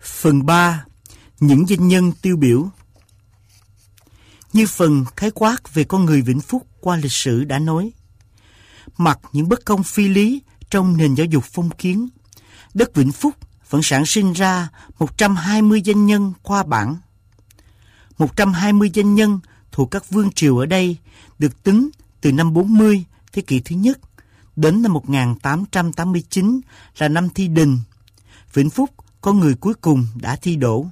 Phần 3. Những danh nhân tiêu biểu. Như phần khái quát về con người Vĩnh Phúc qua lịch sử đã nói, mặc những bất công phi lý trong nền giáo dục phong kiến, đất Vĩnh Phúc vẫn sản sinh ra 120 danh nhân khoa bảng. 120 danh nhân thuộc các vương triều ở đây được tính từ năm 40 thế kỷ thứ nhất đến năm 1889 là năm thi đình. Vĩnh Phúc có người cuối cùng đã thi đỗ.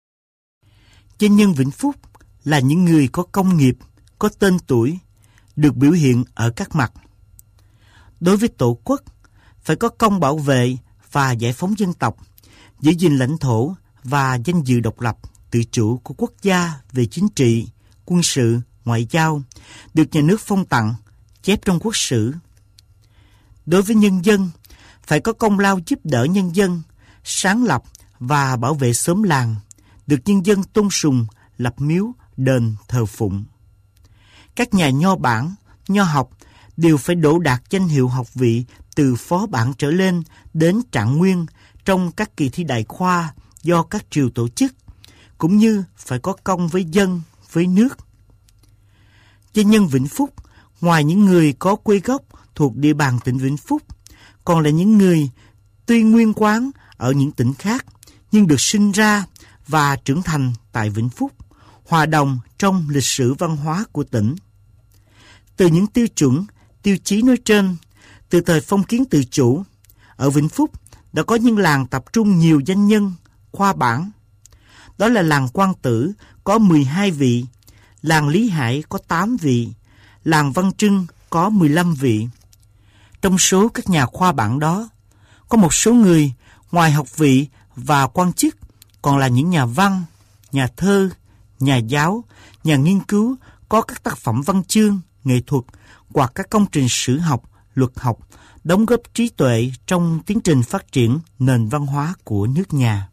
Danh nhân Vĩnh Phúc là những người có công nghiệp, có tên tuổi, được biểu hiện ở các mặt. Đối với Tổ quốc, phải có công bảo vệ và giải phóng dân tộc, giữ gìn lãnh thổ và danh dự độc lập, tự chủ của quốc gia về chính trị, quân sự, ngoại giao, được nhà nước phong tặng, chép trong quốc sử. Đối với nhân dân, phải có công lao giúp đỡ nhân dân, sáng lập và bảo vệ xóm làng, được nhân dân tôn sùng, lập miếu, đền, thờ phụng. Các nhà nho bản, nho học đều phải đỗ đạt danh hiệu học vị từ phó bản trở lên đến trạng nguyên trong các kỳ thi đại khoa do các triều tổ chức, cũng như phải có công với dân, với nước. Danh nhân Vĩnh Phúc, ngoài những người có quê gốc thuộc địa bàn tỉnh Vĩnh Phúc, còn là những người tuy nguyên quán ở những tỉnh khác, nhưng được sinh ra và trưởng thành tại Vĩnh Phúc, hòa đồng trong lịch sử văn hóa của tỉnh. Từ những tiêu chuẩn, tiêu chí nói trên, từ thời phong kiến tự chủ, ở Vĩnh Phúc đã có những làng tập trung nhiều danh nhân, khoa bảng. Đó là làng Quang Tử có 12 vị, làng Lý Hải có 8 vị, làng Văn Trưng có 15 vị. Trong số các nhà khoa bảng đó, có một số người ngoài học vị và quan chức còn là những nhà văn, nhà thơ, nhà giáo, nhà nghiên cứu có các tác phẩm văn chương, nghệ thuật hoặc các công trình sử học, luật học, đóng góp trí tuệ trong tiến trình phát triển nền văn hóa của nước nhà.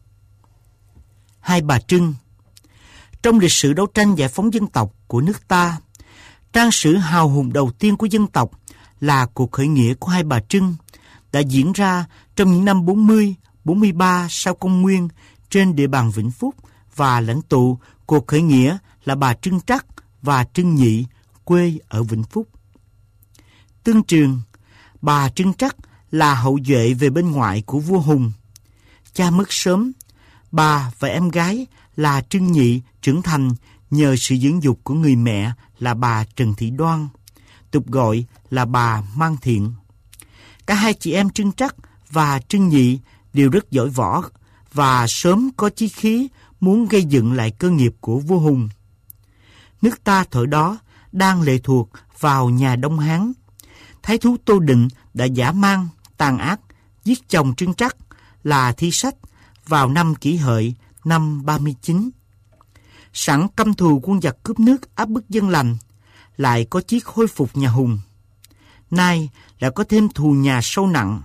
Hai Bà Trưng. Trong lịch sử đấu tranh giải phóng dân tộc của nước ta, trang sử hào hùng đầu tiên của dân tộc là cuộc khởi nghĩa của Hai Bà Trưng đã diễn ra trong những năm 40, 43 sau công nguyên trên địa bàn Vĩnh Phúc, và lãnh tụ cuộc khởi nghĩa là bà Trưng Trắc và Trưng Nhị, quê ở Vĩnh Phúc. Tương truyền, bà Trưng Trắc là hậu duệ về bên ngoại của vua Hùng. Cha mất sớm, bà và em gái là Trưng Nhị trưởng thành nhờ sự dưỡng dục của người mẹ là bà Trần Thị Đoan, tục gọi là bà Mang Thiện. Cả hai chị em Trưng Trắc và Trưng Nhị đều rất giỏi võ và sớm có chí khí muốn gây dựng lại cơ nghiệp của vua Hùng. Nước ta thời đó đang lệ thuộc vào nhà Đông Hán. Thái thú Tô Định đã dã man, tàn ác giết chồng Trưng Trắc là Thi Sách vào năm Kỷ Hợi năm 39. Sẵn căm thù quân giặc cướp nước áp bức dân lành, lại có chí khôi phục nhà Hùng. Nay lại có thêm thù nhà sâu nặng.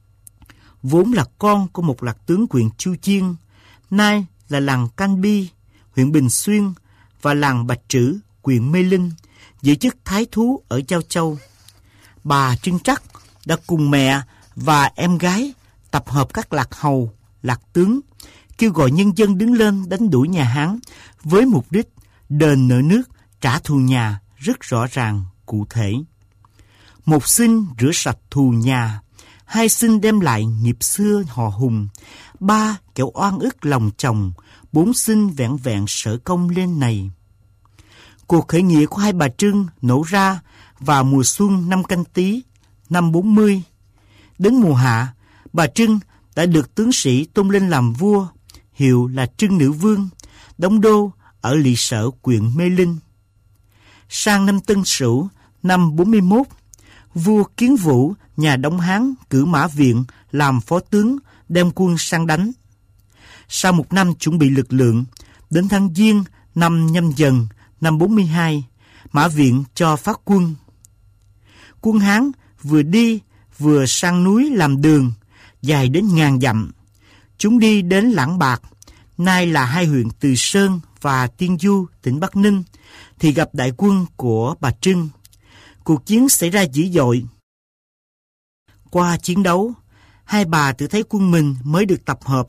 Vốn là con của một lạc tướng huyện Chu Chiên, nay là làng Canh Bi, huyện Bình Xuyên, và làng Bạch Trữ, huyện Mê Linh, giữ chức thái thú ở Giao Châu. Bà Trưng Trắc đã cùng mẹ và em gái tập hợp các lạc hầu, lạc tướng, kêu gọi nhân dân đứng lên đánh đuổi nhà Hán với mục đích đền nợ nước, trả thù nhà rất rõ ràng, cụ thể. Một xin rửa sạch thù nhà, hai xin đem lại nghiệp xưa họ Hùng, ba kẻo oan ức lòng chồng, bốn xin vẹn vẹn sở công lên này. Cuộc khởi nghĩa của Hai Bà Trưng nổ ra vào mùa xuân năm Canh Tý, năm 40. Đến mùa hạ, bà Trưng đã được tướng sĩ tôn lên làm vua, hiệu là Trưng Nữ Vương, đóng đô ở Lỵ Sở, huyện Mê Linh. Sang năm Tân Sửu, năm 41, vua Kiến Vũ, nhà Đông Hán cử Mã Viện làm phó tướng đem quân sang đánh. Sau một năm chuẩn bị lực lượng, đến tháng Giêng năm Nhâm Dần, năm 42, Mã Viện cho phát quân. Quân Hán vừa đi vừa sang núi làm đường, dài đến ngàn dặm. Chúng đi đến Lãng Bạc, nay là hai huyện Từ Sơn và Tiên Du, tỉnh Bắc Ninh, thì gặp đại quân của bà Trưng. Cuộc chiến xảy ra dữ dội. Qua chiến đấu, hai bà tự thấy quân mình mới được tập hợp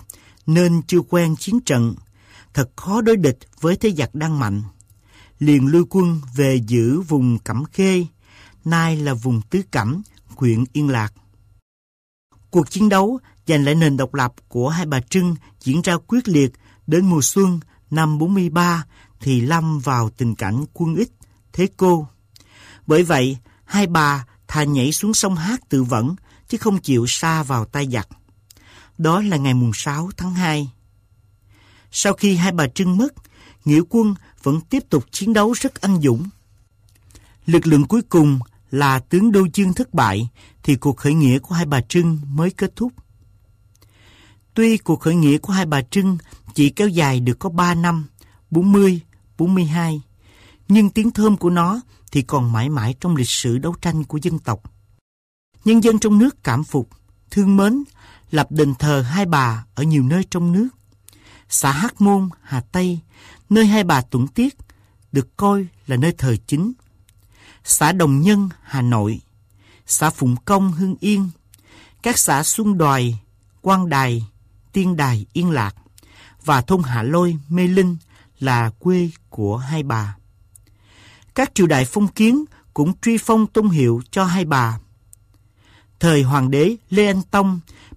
nên chưa quen chiến trận, thật khó đối địch với thế giặc đang mạnh. Liền lui quân về giữ vùng Cẩm Khê, nay là vùng Tứ Cẩm, huyện Yên Lạc. Cuộc chiến đấu giành lại nền độc lập của Hai Bà Trưng diễn ra quyết liệt. Đến mùa xuân năm 43 thì lâm vào tình cảnh quân ít, thế cô. Bởi vậy, Hai Bà thà nhảy xuống sông Hát tự vẫn, chứ không chịu sa vào tay giặc. Đó là ngày mùng 6 tháng 2. Sau khi Hai Bà Trưng mất, Nghĩa quân vẫn tiếp tục chiến đấu rất anh dũng. Lực lượng cuối cùng là tướng Đô Chương thất bại, thì cuộc khởi nghĩa của Hai Bà Trưng mới kết thúc. Tuy cuộc khởi nghĩa của Hai Bà Trưng chỉ kéo dài được có 3 năm, 40, 42, nhưng tiếng thơm của nó thì còn mãi mãi trong lịch sử đấu tranh của dân tộc. Nhân dân trong nước cảm phục, thương mến, lập đền thờ Hai Bà ở nhiều nơi trong nước. Xã Hắc Môn, Hà Tây, nơi Hai Bà tuẫn tiết, được coi là nơi thờ chính. Xã Đồng Nhân, Hà Nội, xã Phụng Công, Hưng Yên, các xã Xuân Đoài, Quang Đài, Tiên Đài, Yên Lạc và thôn Hạ Lôi, Mê Linh là quê của Hai Bà. Các triều đại phong kiến cũng truy phong tôn hiệu cho Hai Bà. Thời Hoàng đế Lê Anh Tông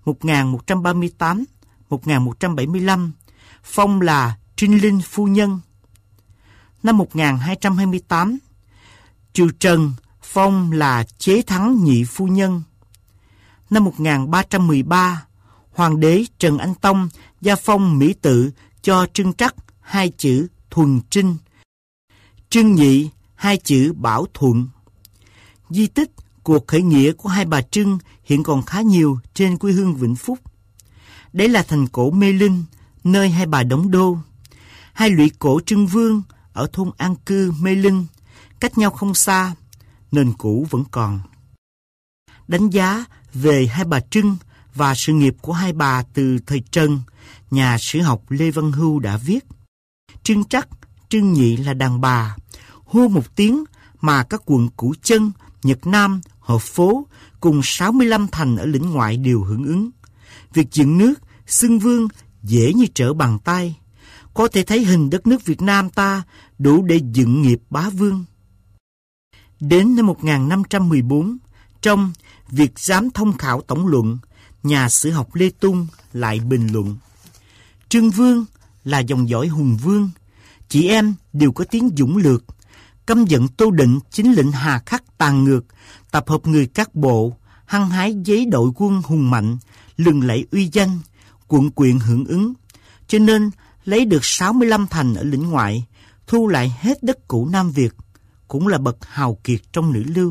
1138-1175 phong là Trinh Linh Phu Nhân. Năm 1228, triều Trần phong là Chế Thắng Nhị Phu Nhân. Năm 1313, Hoàng đế Trần Anh Tông gia phong mỹ tự cho Trưng Trắc 2 chữ Thuần Trinh, Trưng Nhị 2 chữ Bảo Thuận. Di tích cuộc khởi nghĩa của Hai Bà Trưng hiện còn khá nhiều trên quê hương Vĩnh Phúc. Đấy là thành cổ Mê Linh, nơi Hai Bà đóng đô. Hai lũy cổ Trưng Vương ở thôn An Cư, Mê Linh, cách nhau không xa, nền cũ vẫn còn. Đánh giá về Hai Bà Trưng và sự nghiệp của Hai Bà từ thời Trần, nhà sử học Lê Văn Hưu đã viết: Trưng Trắc, Trưng Nhị là đàn bà, hô một tiếng mà các quận Củ Chân, Nhật Nam, Hợp Phố cùng 65 thành ở lĩnh ngoại đều hưởng ứng. Việc dựng nước, xưng vương dễ như trở bàn tay. Có thể thấy hình đất nước Việt Nam ta đủ để dựng nghiệp bá vương. Đến năm 1514, trong Việc Giám Thông Khảo Tổng Luận, nhà sử học Lê Tung lại bình luận: Trưng Vương là dòng dõi hùng vương, chị em đều có tiếng dũng lược, căm giận Tô Định chính lệnh hà khắc tàn ngược, tập hợp người các bộ, hăng hái giấy đội quân hùng mạnh, lừng lẫy uy danh, quận quyện hưởng ứng, cho nên lấy được 65 thành ở lĩnh ngoại, thu lại hết đất cũ Nam Việt, cũng là bậc hào kiệt trong nữ lưu.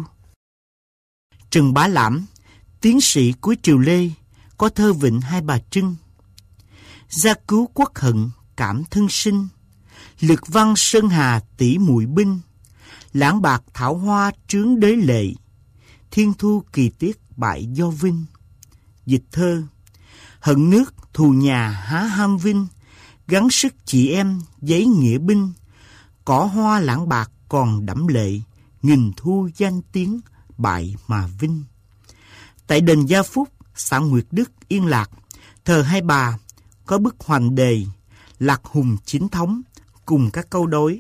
Trần Bá Lãm, tiến sĩ cuối triều Lê, có thơ vịnh Hai Bà Trưng: Gia cứu quốc hận cảm thân sinh, lực văn sơn hà tỷ muội binh, lãng bạc thảo hoa trướng đế lệ, thiên thu kỳ tiết bại do vinh. Dịch thơ: hận nước thù nhà há ham vinh, gắng sức chị em giấy nghĩa binh, cỏ hoa lãng bạc còn đẫm lệ, nghìn thu danh tiếng bại mà vinh. Tại đền Gia Phúc, xã Nguyệt Đức, Yên Lạc, thờ Hai Bà có bức hoành đề Lạc Hùng Chính Thống cùng các câu đối: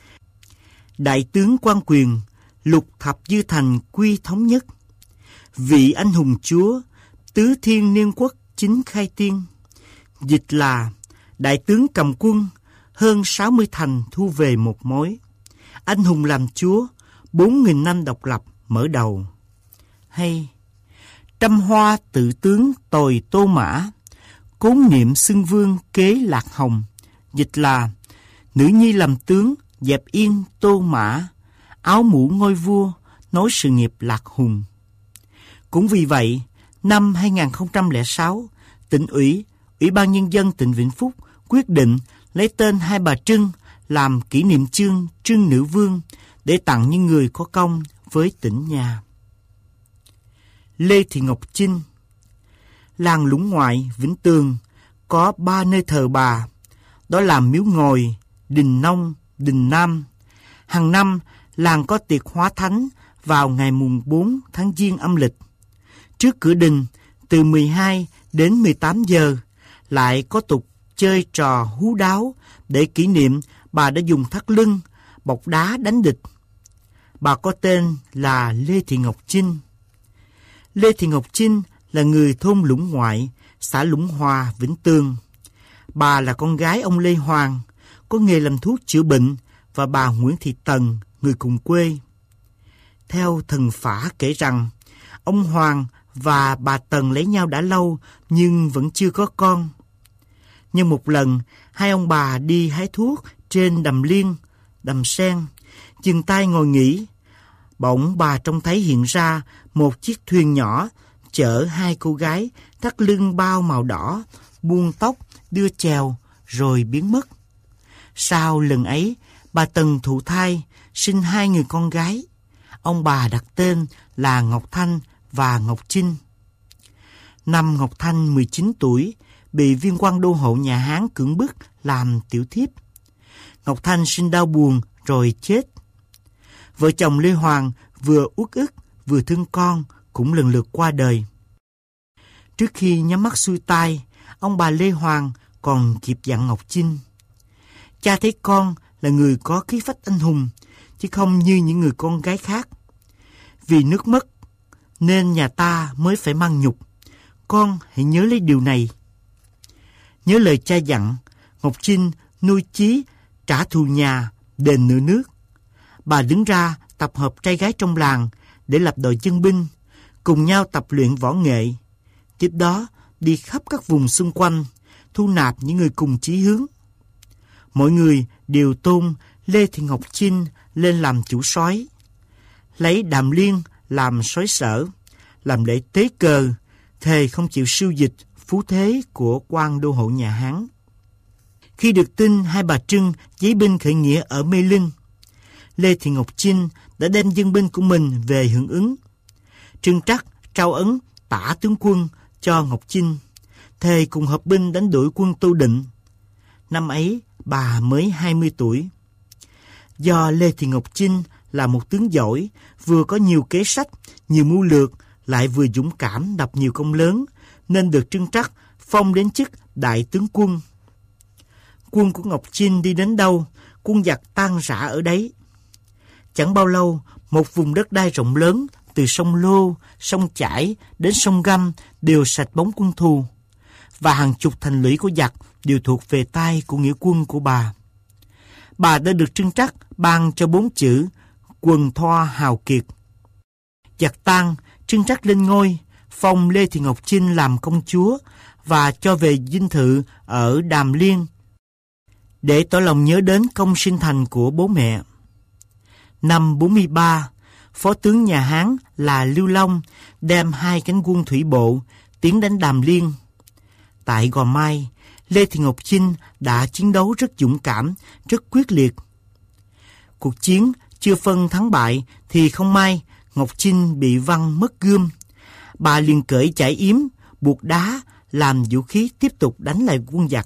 Đại tướng quan quyền, lục thập dư thành quy thống nhất, vị anh hùng chúa, tứ thiên niên quốc chính khai tiên. Dịch là: đại tướng cầm quân, hơn 60 thành thu về một mối, anh hùng làm chúa, 4.000 năm độc lập mở đầu. Hay: trăm hoa tự tướng tồi Tô Mã, cốn niệm xưng vương kế Lạc Hồng. Dịch là: nữ nhi làm tướng, dẹp yên Tô Mã, áo mũ ngôi vua, nối sự nghiệp Lạc Hùng. Cũng vì vậy, năm 2006, tỉnh ủy, Ủy ban Nhân dân tỉnh Vĩnh Phúc quyết định lấy tên Hai Bà Trưng làm kỷ niệm chương Trưng Nữ Vương để tặng những người có công với tỉnh nhà. Lê Thị Ngọc Chinh. Làng Lũng Ngoại, Vĩnh Tường có 3 nơi thờ bà, đó là Miếu Ngồi, Đình Nông, Đình Nam. Hàng năm, làng có tiệc hóa thánh vào ngày mùng 4 tháng Giêng âm lịch. Trước cửa đình, từ 12 đến 18 giờ, lại có tục chơi trò hú đáo để kỷ niệm bà đã dùng thắt lưng, bọc đá đánh địch. Bà có tên là Lê Thị Ngọc Chinh. Lê Thị Ngọc Chinh là người thôn Lũng Ngoại, xã Lũng Hòa, Vĩnh Tường. Bà là con gái ông Lê Hoàng, có nghề làm thuốc chữa bệnh, và bà Nguyễn Thị Tần, người cùng quê. Theo thần phả kể rằng, ông Hoàng và bà Tần lấy nhau đã lâu nhưng vẫn chưa có con. Nhưng một lần, hai ông bà đi hái thuốc trên đầm Liên, đầm sen, dừng tay ngồi nghỉ. Bỗng bà trông thấy hiện ra một chiếc thuyền nhỏ chở hai cô gái thắt lưng bao màu đỏ, buông tóc, đưa chèo rồi biến mất. Sau lần ấy, bà Tần thụ thai, sinh hai người con gái. Ông bà đặt tên là Ngọc Thanh và Ngọc Chinh. Năm Ngọc Thanh 19 tuổi, bị viên quan đô hộ nhà Hán cưỡng bức làm tiểu thiếp. Ngọc Thanh sinh đau buồn rồi chết. Vợ chồng Lê Hoàng vừa uất ức vừa thương con cũng lần lượt qua đời. Trước khi nhắm mắt xuôi tai, ông bà Lê Hoàng còn kịp dặn Ngọc Chinh: cha thấy con là người có khí phách anh hùng, chứ không như những người con gái khác. Vì nước mất nên nhà ta mới phải mang nhục. Con hãy nhớ lấy điều này. Nhớ lời cha dặn, Ngọc Chinh nuôi chí trả thù nhà, đền nợ nước. Bà đứng ra tập hợp trai gái trong làng để lập đội dân binh, cùng nhau tập luyện võ nghệ. Tiếp đó đi khắp các vùng xung quanh, thu nạp những người cùng chí hướng. Mọi người đều tôn Lê Thị Ngọc Chinh lên làm chủ soái, lấy Đàm Liên làm soái sở, làm lễ tế cờ, thề không chịu siêu dịch phú thế của quan đô hộ nhà Hán. Khi được tin Hai Bà Trưng giấy binh khởi nghĩa ở Mê Linh, Lê Thị Ngọc Chinh đã đem dân binh của mình về hưởng ứng. Trưng Trắc trao ấn tả tướng quân cho Ngọc Chinh, thề cùng hợp binh đánh đuổi quân Tô Định. Năm ấy bà mới 20 tuổi. Do Lê Thị Ngọc Chinh là một tướng giỏi, vừa có nhiều kế sách, nhiều mưu lược, lại vừa dũng cảm lập nhiều công lớn, nên được Trưng Trắc phong đến chức đại tướng quân. Quân của Ngọc Chinh đi đến đâu, quân giặc tan rã ở đấy. Chẳng bao lâu, một vùng đất đai rộng lớn từ sông Lô, sông Chải đến sông Găm đều sạch bóng quân thù, và hàng chục thành lũy của giặc đều thuộc về tay của nghĩa quân của bà. Bà đã được Trưng Trắc ban cho 4 chữ quần thoa hào kiệt. Giặc tan, Trưng Trắc lên ngôi, phong Lê Thị Ngọc Chinh làm công chúa và cho về dinh thự ở Đàm Liên để tỏ lòng nhớ đến công sinh thành của bố mẹ. Năm 43, phó tướng nhà Hán là Lưu Long đem 2 cánh quân thủy bộ tiến đánh Đàm Liên. Tại Gò Mai, Lê Thị Ngọc Chinh đã chiến đấu rất dũng cảm, rất quyết liệt. Cuộc chiến chưa phân thắng bại thì không may Ngọc Chinh bị văng mất gươm. Bà liền cởi chải yếm, buộc đá làm vũ khí tiếp tục đánh lại quân giặc.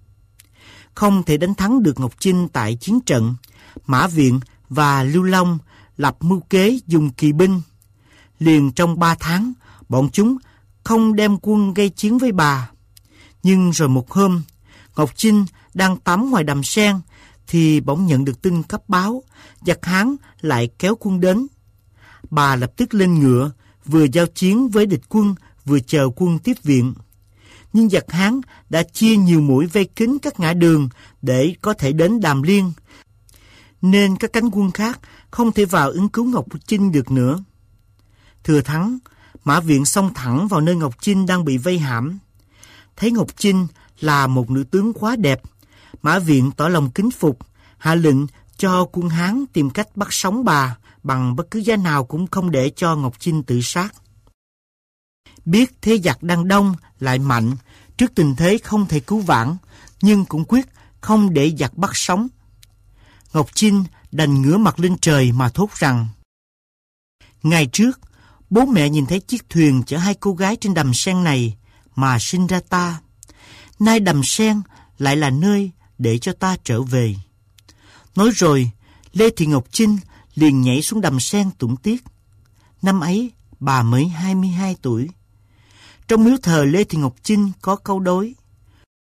Không thể đánh thắng được Ngọc Chinh tại chiến trận, Mã Viện và Lưu Long lập mưu kế dùng kỳ binh. Liền trong 3 tháng, bọn chúng không đem quân gây chiến với bà. Nhưng rồi một hôm, Ngọc Chinh đang tắm ngoài đầm sen thì bỗng nhận được tin cấp báo giặc Hán lại kéo quân đến. Bà lập tức lên ngựa, vừa giao chiến với địch quân, vừa chờ quân tiếp viện. Nhưng giặc Hán đã chia nhiều mũi vây kín các ngã đường để có thể đến Đàm Liên, nên các cánh quân khác không thể vào ứng cứu Ngọc Chinh được nữa. Thừa thắng, Mã Viện xông thẳng vào nơi Ngọc Chinh đang bị vây hãm. Thấy Ngọc Chinh là một nữ tướng quá đẹp, Mã Viện tỏ lòng kính phục, hạ lệnh cho quân Hán tìm cách bắt sống bà bằng bất cứ giá nào cũng không để cho Ngọc Chinh tự sát. Biết thế giặc đang đông lại mạnh, trước tình thế không thể cứu vãn, nhưng cũng quyết không để giặc bắt sống. Ngọc Chinh đành ngửa mặt lên trời mà thốt rằng: ngày trước, bố mẹ nhìn thấy chiếc thuyền chở 2 cô gái trên đầm sen này mà sinh ra ta. Nay đầm sen lại là nơi để cho ta trở về. Nói rồi, Lê Thị Ngọc Chinh liền nhảy xuống đầm sen tuẫn tiếc. Năm ấy, bà mới 22 tuổi. Trong miếu thờ Lê Thị Ngọc Chinh có câu đối: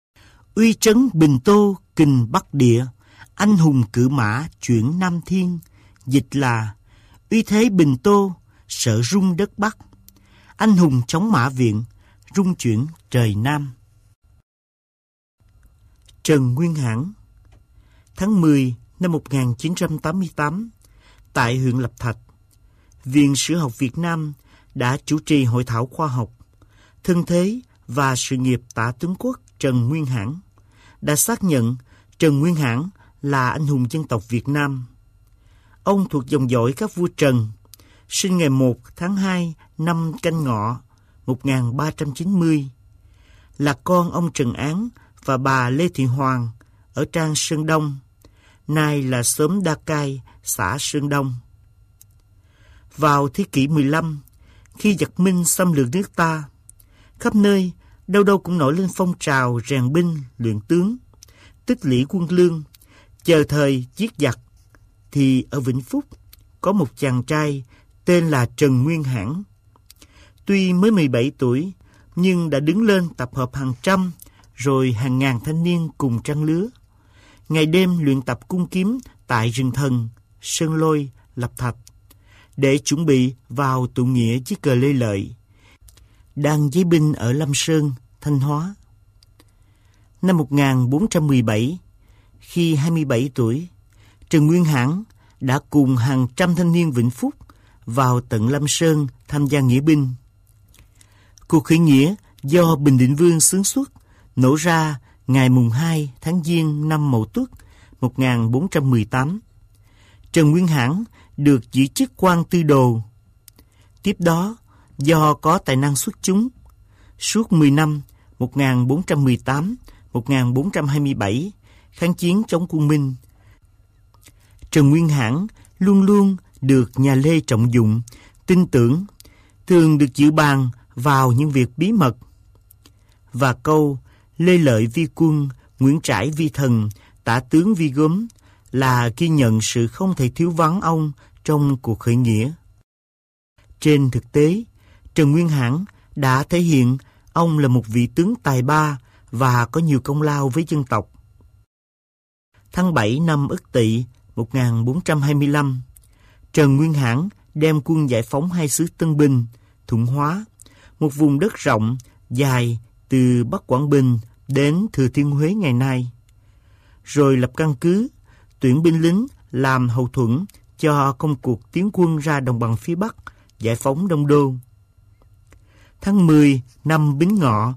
Uy trấn Bình Tô kình Bắc Địa, anh hùng cự mã chuyển Nam Thiên. Dịch là uy thế Bình Tô, sợ rung đất Bắc. Anh hùng chống Mã Viện, rung chuyển trời Nam. Trần Nguyên Hãn. Tháng 10 năm 1988, tại huyện Lập Thạch, Viện Sử học Việt Nam đã chủ trì hội thảo khoa học Thân thế và sự nghiệp Tả tướng quốc Trần Nguyên Hãn, đã xác nhận Trần Nguyên Hãn là anh hùng dân tộc Việt Nam. Ông thuộc dòng dõi các vua Trần, sinh ngày 1 tháng 2 năm Canh Ngọ 1390, là con ông Trần Án và bà Lê Thị Hoàng ở Trang Sơn Đông, nay là xóm Đa Cai, xã Sơn Đông. Vào thế kỷ 15, khi giặc Minh xâm lược nước ta, khắp nơi, đâu đâu cũng nổi lên phong trào rèn binh, luyện tướng, tích lũy quân lương, chờ thời giết giặc. Thì ở Vĩnh Phúc có một chàng trai tên là Trần Nguyên Hãn. Tuy mới 17 tuổi, nhưng đã đứng lên tập hợp hàng trăm, rồi hàng ngàn thanh niên cùng trang lứa, ngày đêm luyện tập cung kiếm tại rừng Thần, Sơn Lôi, Lập Thạch, để chuẩn bị vào tụ nghĩa chiếc cờ Lê Lợi, đang giấy binh ở Lâm Sơn, Thanh Hóa. Năm 1417, khi 27 tuổi, Trần Nguyên Hãn đã cùng hàng trăm thanh niên Vĩnh Phúc vào tận Lâm Sơn tham gia nghĩa binh. Cuộc khởi nghĩa do Bình Định Vương xướng xuất nổ ra ngày mùng 2 tháng Giêng năm Mậu Tuất 1418. Trần Nguyên Hãn được giữ chức quan tư đồ. Tiếp đó, do có tài năng xuất chúng, suốt 10 năm 1418-1427 kháng chiến chống quân Minh, Trần Nguyên Hãn luôn luôn được nhà Lê trọng dụng, tin tưởng, thường được dự bàn vào những việc bí mật. Và câu Lê Lợi vi quân, Nguyễn Trãi vi thần, Tả tướng vi gốm là ghi nhận sự không thể thiếu vắng ông trong cuộc khởi nghĩa. Trên thực tế, Trần Nguyên Hãn đã thể hiện ông là một vị tướng tài ba và có nhiều công lao với dân tộc. Tháng 7 năm Ất Tỵ 1425, Trần Nguyên Hãn đem quân giải phóng hai xứ Tân Bình, Thuận Hóa, một vùng đất rộng, dài từ Bắc Quảng Bình đến Thừa Thiên Huế ngày nay, rồi lập căn cứ, tuyển binh lính làm hậu thuẫn cho công cuộc tiến quân ra đồng bằng phía Bắc, giải phóng Đông Đô. Tháng 10 năm Bính Ngọ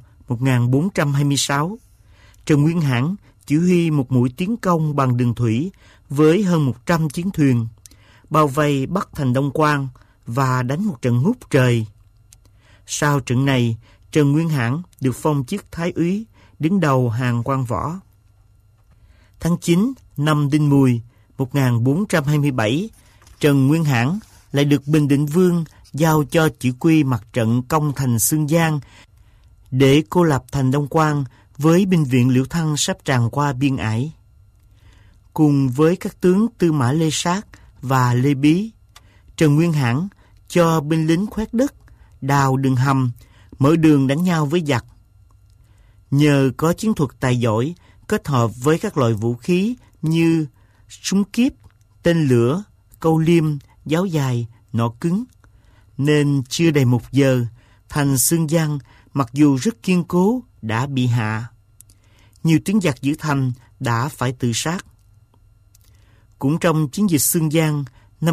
1426, Trần Nguyên Hãn chỉ huy một mũi tiến công bằng đường thủy với hơn 100 chiến thuyền, bao vây Bắc thành Đông Quan và đánh một trận ngút trời. Sau trận này, Trần Nguyên Hãn được phong chức Thái úy, đứng đầu hàng quan võ. Tháng 9 năm Đinh Mùi 1427, Trần Nguyên Hãn lại được Bình Định Vương giao cho chỉ huy mặt trận công thành Xương Giang để cô lập thành Đông Quan với binh viện Liễu Thăng sắp tràn qua biên ải. Cùng với các tướng Tư Mã Lê Sát và Lê Bí, Trần Nguyên Hãn cho binh lính khoét đất, đào đường hầm, mở đường đánh nhau với giặc. Nhờ có chiến thuật tài giỏi kết hợp với các loại vũ khí như súng kíp, tên lửa, câu liêm, giáo dài, nỏ cứng, nên chưa đầy 1 giờ, thành Xương Giang mặc dù rất kiên cố đã bị hạ. Nhiều tướng giặc giữ thành đã phải tự sát. Cũng trong chiến dịch Xương Giang năm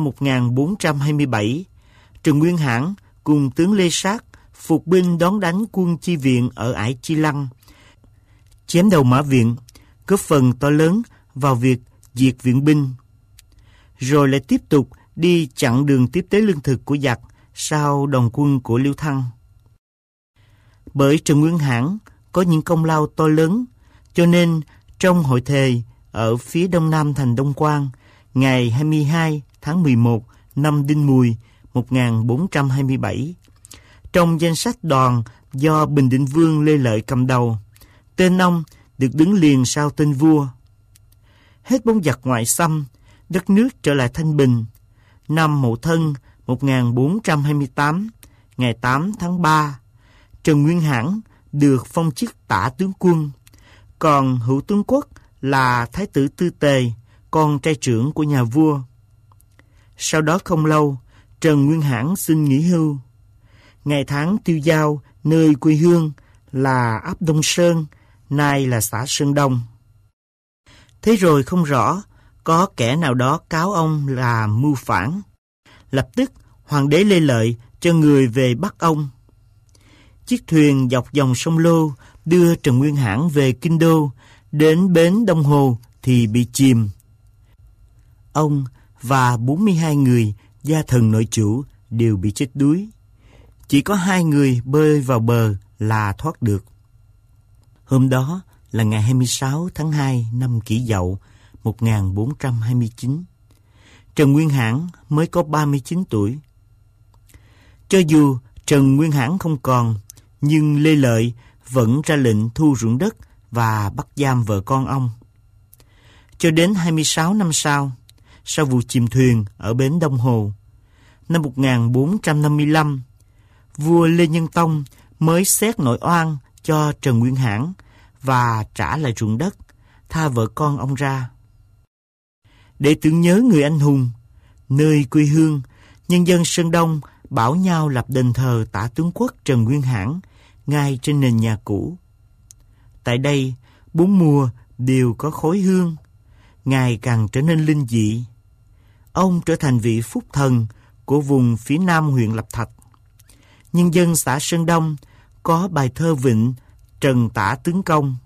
1427, Trần Nguyên Hãn cùng tướng Lê Sát phục binh đón đánh quân chi viện ở ải Chi Lăng, chém đầu Mã Viện, góp phần to lớn vào việc diệt viện binh, rồi lại tiếp tục đi chặn đường tiếp tế lương thực của giặc sau đòn quân của Liêu Thăng. Bởi Trần Nguyên Hãn có những công lao to lớn, cho nên trong hội thề ở phía đông nam thành Đông Quan ngày 22 tháng 11 năm Đinh Mùi 1427, trong danh sách đoàn do Bình Định Vương Lê Lợi cầm đầu, tên ông được đứng liền sau tên vua. Hết bóng giặc ngoại xâm, đất nước trở lại thanh bình. Năm Mậu Thân 1428, ngày 8 tháng 3, Trần Nguyên Hãn được phong chức Tả tướng quân, Còn Hữu Tướng Quốc là thái tử Tư Tề, con trai trưởng của nhà vua. Sau đó không lâu, Trần Nguyên Hãn xin nghỉ hưu. Ngày tháng tiêu dao nơi quê hương là ấp Đông Sơn, nay là xã Sơn Đông. Thế rồi không rõ, có kẻ nào đó cáo ông là mưu phản. Lập tức, hoàng đế Lê Lợi cho người về bắt ông. Chiếc thuyền dọc dòng sông Lô đưa Trần Nguyên Hãn về Kinh Đô, đến bến Đông Hồ thì bị chìm. Ông và 42 người gia thần nội chủ đều bị chết đuối. Chỉ có 2 người bơi vào bờ là thoát được. Hôm đó là ngày 26 tháng 2 năm Kỷ Dậu 1429. Trần Nguyên Hãn mới có 39 tuổi. Cho dù Trần Nguyên Hãn không còn, nhưng Lê Lợi vẫn ra lệnh thu ruộng đất và bắt giam vợ con ông. Cho đến 26 năm sau vụ chìm thuyền ở bến Đông Hồ, năm 1455, vua Lê Nhân Tông mới xét nội oan cho Trần Nguyên Hãn và trả lại ruộng đất, tha vợ con ông ra. Để tưởng nhớ người anh hùng, nơi quê hương, nhân dân Sơn Đông bảo nhau lập đền thờ Tả Tướng Quốc Trần Nguyên Hãn ngay trên nền nhà cũ. Tại đây, 4 mùa đều có khói hương, ngày càng trở nên linh dị. Ông trở thành vị phúc thần của vùng phía nam huyện Lập Thạch. Nhân dân xã Sơn Đông có bài thơ vịnh Trần Tả Tướng Công.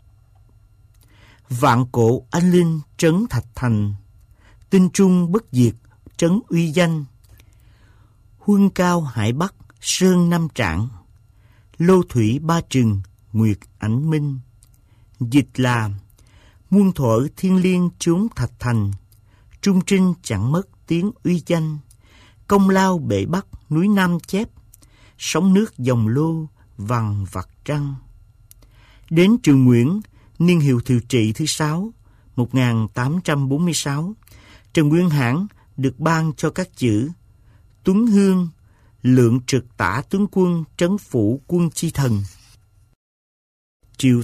Vạn cổ anh linh trấn Thạch Thành, tinh trung bất diệt trấn uy danh. Huân cao hải bắc sơn năm trạng, lô thủy ba trừng nguyệt ảnh minh. Dịch là muôn thuở thiên liêng chốn Thạch Thành, trung trinh chẳng mất tiếng uy danh. Công lao bể bắc núi Nam chép, sóng nước dòng lô vằng vặc trăng. Đến triều Nguyễn, niên hiệu Thiệu Trị thứ 6, 1846, Trần Nguyên Hãn được ban cho các chữ Tuấn Hương, lượng trực tả tướng quân trấn phủ quân chi thần. Triệu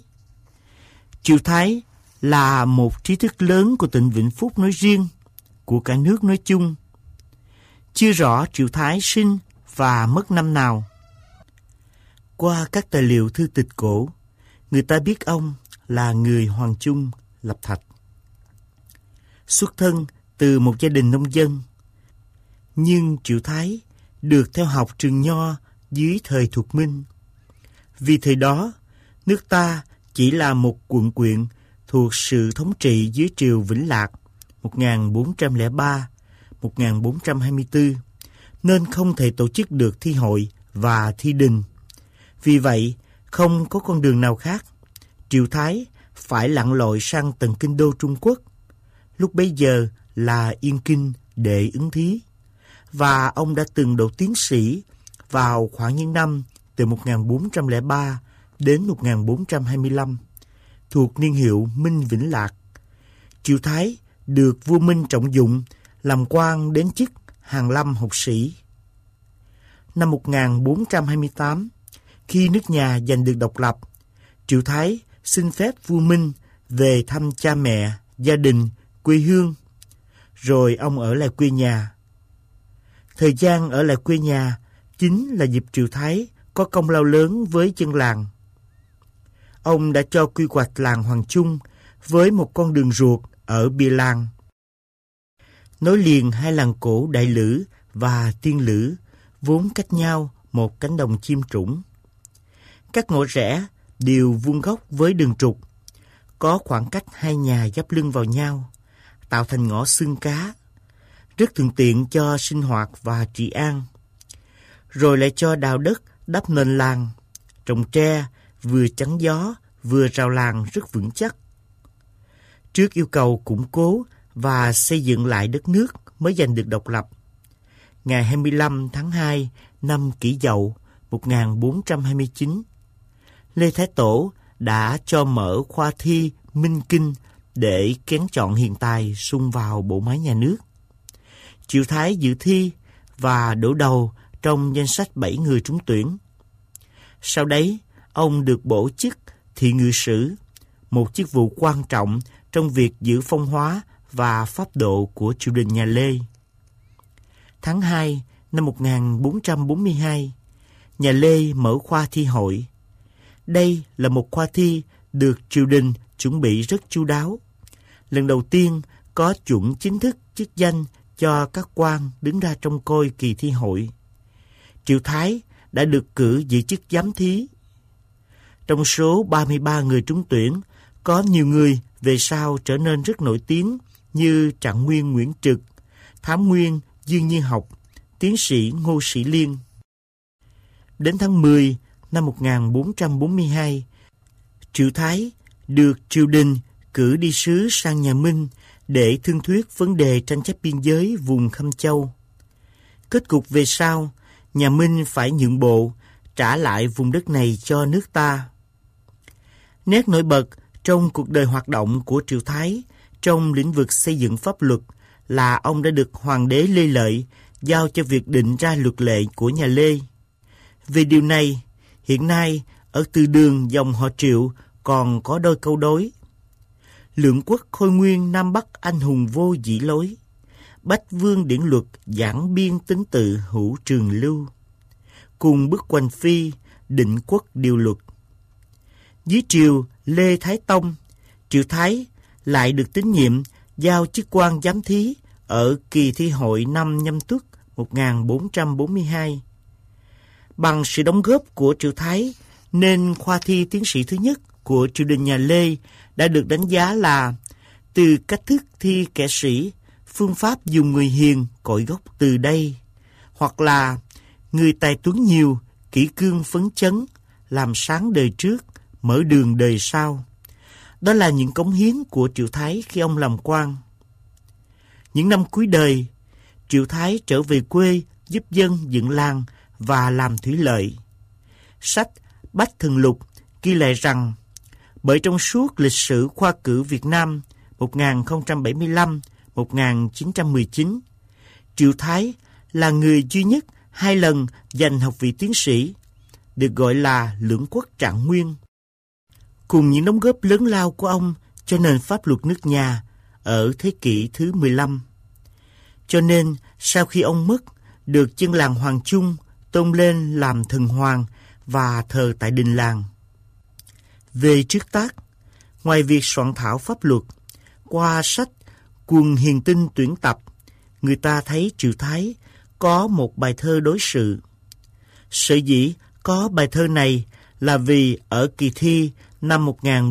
Thái là một trí thức lớn của tỉnh Vĩnh Phúc nói riêng, của cả nước nói chung. Chưa rõ Triệu Thái sinh và mất năm nào. Qua các tài liệu thư tịch cổ, người ta biết ông là người Hoàng Trung, Lập Thạch. Xuất thân từ một gia đình nông dân, nhưng Triệu Thái được theo học trường nho dưới thời Thuộc Minh. Vì thời đó, nước ta chỉ là một quận quyện thuộc sự thống trị dưới triều Vĩnh Lạc 1403-1424, nên không thể tổ chức được thi hội và thi đình. Vì vậy, không có con đường nào khác, Triệu Thái phải lặn lội sang tận kinh đô Trung Quốc, lúc bấy giờ là Yên Kinh, để ứng thí. Và ông đã từng đỗ tiến sĩ vào khoảng những năm từ 1403 đến 1425, thuộc niên hiệu Minh Vĩnh Lạc. Triệu Thái được vua Minh trọng dụng, làm quan đến chức Hàn Lâm học sĩ. Năm 1428, khi nước nhà giành được độc lập, Triệu Thái xin phép vua Minh về thăm cha mẹ, gia đình, quê hương. Rồi ông ở lại quê nhà. Thời gian ở lại quê nhà chính là dịp Triệu Thái có công lao lớn với dân làng. Ông đã cho quy hoạch làng Hoàng Trung với một con đường ruột ở bia làng, nối liền hai làng cổ Đại Lữ và Tiên Lữ, vốn cách nhau một cánh đồng chim trũng. Các ngõ rẽ đều vuông góc với đường trục, có khoảng cách hai nhà giáp lưng vào nhau, tạo thành ngõ xương cá, rất thuận tiện cho sinh hoạt và trị an. Rồi lại cho đào đất đắp nền làng, trồng tre, vừa chắn gió vừa rào làng rất vững chắc. Trước yêu cầu củng cố và xây dựng lại đất nước mới giành được độc lập, ngày 25 tháng 2 năm Kỷ Dậu 1429, Lê Thái Tổ đã cho mở khoa thi Minh Kinh để kén chọn hiền tài xung vào bộ máy nhà nước. Triệu Thái dự thi và đổ đầu trong danh sách 7 người trúng tuyển. Sau đấy, ông được bổ chức thị ngự sử, một chức vụ quan trọng trong việc giữ phong hóa và pháp độ của triều đình nhà Lê. Tháng 2 năm 1442, nhà Lê mở khoa thi hội. Đây là một khoa thi được triều đình chuẩn bị rất chu đáo. Lần đầu tiên có chuẩn chính thức chức danh cho các quan đứng ra trông coi kỳ thi hội. Triệu Thái đã được cử giữ chức giám thí. Trong số 33 người trúng tuyển, có nhiều người về sau trở nên rất nổi tiếng như Trạng Nguyên Nguyễn Trực, Thám Nguyên Dương Như Học, tiến sĩ Ngô Sĩ Liên. Đến tháng 10 năm 1442, Triệu Thái được triều đình cử đi sứ sang nhà Minh để thương thuyết vấn đề tranh chấp biên giới vùng Khâm Châu. Kết cục về sau, nhà Minh phải nhượng bộ, trả lại vùng đất này cho nước ta. Nét nổi bật trong cuộc đời hoạt động của Triệu Thái trong lĩnh vực xây dựng pháp luật là ông đã được Hoàng đế Lê Lợi giao cho việc định ra luật lệ của nhà Lê. Về điều này, hiện nay ở Từ Đường dòng họ Triệu còn có đôi câu đối: Lượng quốc khôi nguyên Nam Bắc anh hùng vô dĩ lối, Bách vương điển luật giảng biên tính tự hữu trường lưu, cùng bức hoành phi định quốc điều luật. Dưới triều Lê Thái Tông, Triệu Thái lại được tín nhiệm giao chức quan giám thí ở kỳ thi hội năm Nhâm Tuất 1442. Bằng sự đóng góp của Triệu Thái nên khoa thi tiến sĩ thứ nhất của triều đình nhà Lê đã được đánh giá là từ cách thức thi kẻ sĩ, phương pháp dùng người hiền cội gốc từ đây, hoặc là người tài tuấn nhiều, kỷ cương phấn chấn, làm sáng đời trước, mở đường đời sau. Đó là những cống hiến của Triệu Thái khi ông làm quan. Những năm cuối đời, Triệu Thái trở về quê giúp dân dựng làng và làm thủy lợi. Sách Bách Thần Lục ghi lại rằng bởi trong suốt lịch sử khoa cử Việt Nam 1075-1919, Triệu Thái là người duy nhất 2 lần giành học vị tiến sĩ, được gọi là lưỡng quốc trạng nguyên. Cùng những đóng góp lớn lao của ông cho nền pháp luật nước nhà ở thế kỷ thứ 15. Cho nên, sau khi ông mất, được dân làng Hoàng Trung tôn lên làm thần hoàng và thờ tại đình làng. Về trước tác, ngoài việc soạn thảo pháp luật, qua sách Quần Hiền Tinh tuyển tập, người ta thấy Triệu Thái có một bài thơ đối sự. Sở dĩ có bài thơ này là vì ở kỳ thi năm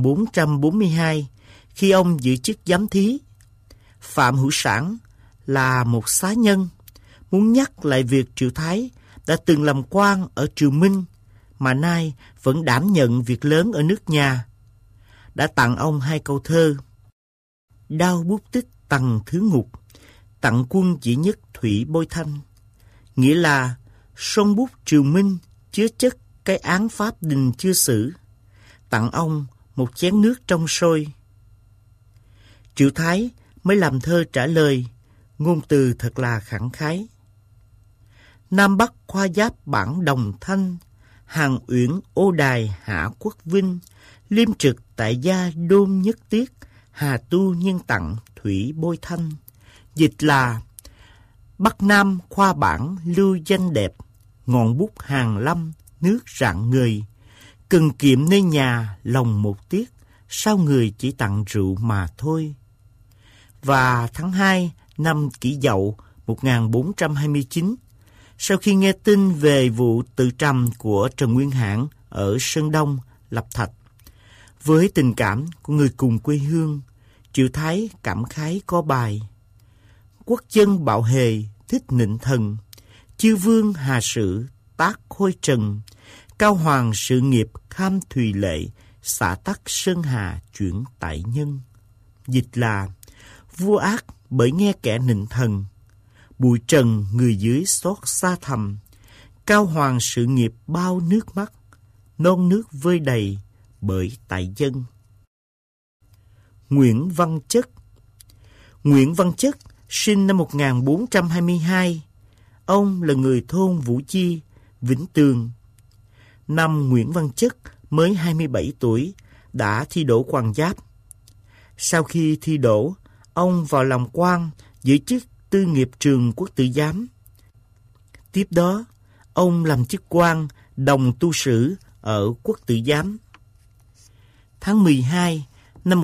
1442, khi ông giữ chức giám thí, Phạm Hữu Sản là một xá nhân muốn nhắc lại việc Triệu Thái đã từng làm quan ở triều Minh mà nay vẫn đảm nhận việc lớn ở nước nhà, đã tặng ông 2 câu thơ: Đao bút tích tầng thứ ngục, tặng quân chỉ nhất thủy bôi thanh. Nghĩa là sông bút triều Minh chứa chất cái án pháp đình chưa xử, tặng ông một chén nước trong sôi. Triệu Thái mới làm thơ trả lời, ngôn từ thật là khẳng khái. Nam Bắc khoa giáp bản đồng thanh, Hàng Uyển ô đài hạ quốc vinh, Liêm trực tại gia đôn nhất tiết, Hà tu nhân tặng thủy bôi thanh. Dịch là Bắc Nam khoa bản lưu danh đẹp, Ngọn bút hàng lâm nước rạng người, Cần kiệm nơi nhà lòng một tiết, Sao người chỉ tặng rượu mà thôi. Và tháng 2 năm Kỷ Dậu 1429, sau khi nghe tin về vụ tự trầm của Trần Nguyên Hãn ở Sơn Đông, Lập Thạch, với tình cảm của người cùng quê hương, Triệu Thái cảm khái có bài: Quốc dân bạo hề thích nịnh thần, Chư vương hà sự tác khôi trần, Cao hoàng sự nghiệp kham thùy lệ, Xả tắc sơn hà chuyển tại nhân. Dịch là vua ác bởi nghe kẻ nịnh thần, bụi trần người dưới xót xa thầm, Cao hoàng sự nghiệp bao nước mắt, Non nước vơi đầy bởi tại dân. Nguyễn Văn Chất. Nguyễn Văn Chất sinh năm 1422. Ông là người thôn Vũ Chi, Vĩnh Tường. Năm Nguyễn Văn Chất mới 27 tuổi, đã thi đỗ quan giáp. Sau khi thi đỗ, ông vào làm quan giữ chức tư nghiệp trường quốc tử giám. Tiếp đó, ông làm chức quan đồng tu sử ở quốc tử giám. Tháng 12 năm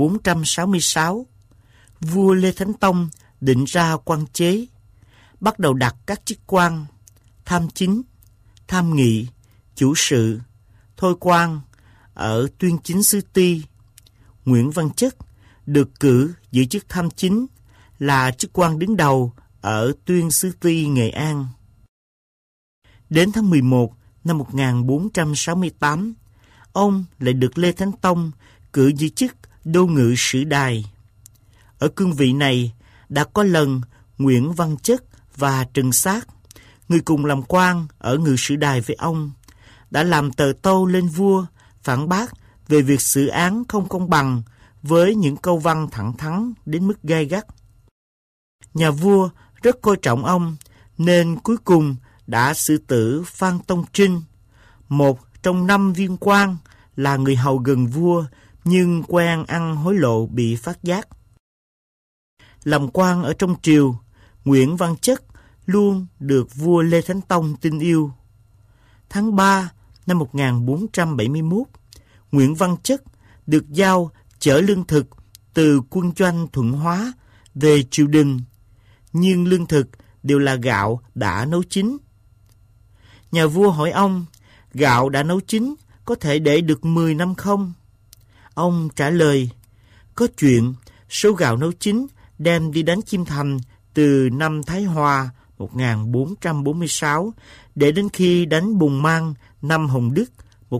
1466, vua Lê Thánh Tông định ra quan chế, bắt đầu đặt các chức quan tham chính, tham nghị, chủ sự, thôi quan ở Tuyên Chính Sứ Ty. Nguyễn Văn Chất được cử giữ chức tham chính, là chức quan đứng đầu ở Tuyên Sứ Ty, Nghệ An. Đến tháng 11 năm 1468, ông lại được Lê Thánh Tông cử giữ chức đô ngự sử đài. Ở cương vị này, đã có lần Nguyễn Văn Chất và Trần Sát, người cùng làm quan ở ngự sử đài với ông, đã làm tờ tâu lên vua phản bác về việc xử án không công bằng với những câu văn thẳng thắn đến mức gay gắt. Nhà vua rất coi trọng ông nên cuối cùng đã xử tử Phan Tông Trinh, một trong 5 viên quan là người hầu gần vua nhưng quen ăn hối lộ bị phát giác. Làm quan ở trong triều, Nguyễn Văn Chất luôn được vua Lê Thánh Tông tin yêu. Tháng 3 năm 1471, Nguyễn Văn Chất được giao chở lương thực từ quân doanh Thuận Hóa về triều đình, nhưng lương thực đều là gạo đã nấu chín. Nhà vua hỏi ông, gạo đã nấu chín có thể để được 10 năm không? Ông trả lời, có chuyện số gạo nấu chín đem đi đánh Chiêm Thành từ năm Thái Hòa 1446 để đến khi đánh Bùng Mang năm Hồng Đức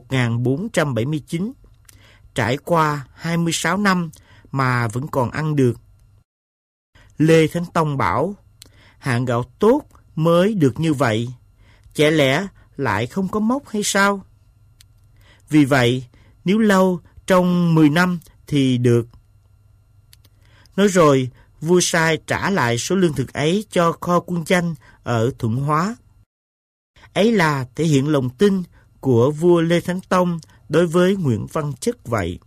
1479. Trải qua 26 năm mà vẫn còn ăn được. Lê Thánh Tông bảo, hạng gạo tốt mới được như vậy, chả lẽ lại không có mốc hay sao? Vì vậy, nếu lâu trong 10 năm thì được. Nói rồi, vua sai trả lại số lương thực ấy cho kho quân doanh ở Thuận Hóa. Ấy là thể hiện lòng tin của vua Lê Thánh Tông đối với Nguyễn Văn Chất vậy.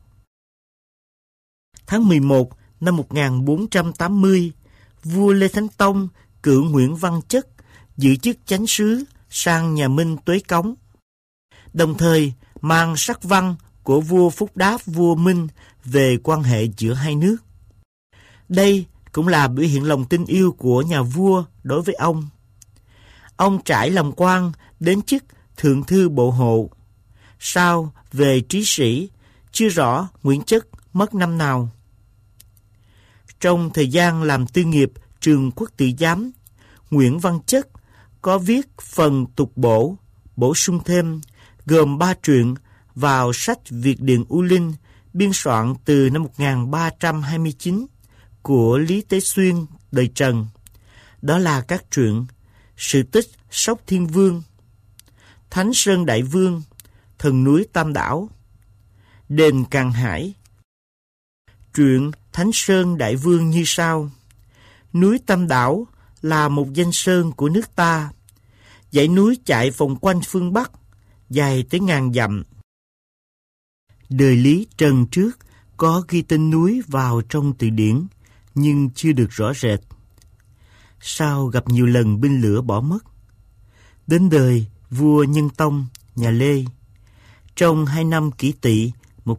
Tháng 11 năm 1480, vua Lê Thánh Tông cử Nguyễn Văn Chất giữ chức chánh sứ sang nhà Minh Tuế Cống, đồng thời mang sắc văn của vua Phúc Đáp vua Minh về quan hệ giữa hai nước. Đây cũng là biểu hiện lòng tin yêu của nhà vua đối với ông. Ông trải làm quan đến chức thượng thư bộ hộ. Sau về trí sĩ, chưa rõ Nguyễn Chất mất năm nào. Trong thời gian làm tư nghiệp trường quốc tử giám, Nguyễn Văn Chất có viết phần tục bổ, bổ sung thêm, gồm 3 truyện vào sách Việt Điện U Linh biên soạn từ năm 1329 của Lý Tế Xuyên đời Trần. Đó là các truyện Sự tích Sóc Thiên Vương, Thánh Sơn Đại Vương, Thần núi Tam Đảo, Đền Càn Hải. Truyện Thánh Sơn Đại Vương như sau. Núi Tam Đảo là một danh sơn của nước ta. Dãy núi chạy vòng quanh phương Bắc, dài tới 1000 dặm. Đời Lý Trần trước có ghi tên núi vào trong từ điển, nhưng chưa được rõ rệt. Sau gặp nhiều lần binh lửa bỏ mất. Đến đời vua Nhân Tông, nhà Lê, trong 2 năm Kỷ Tỵ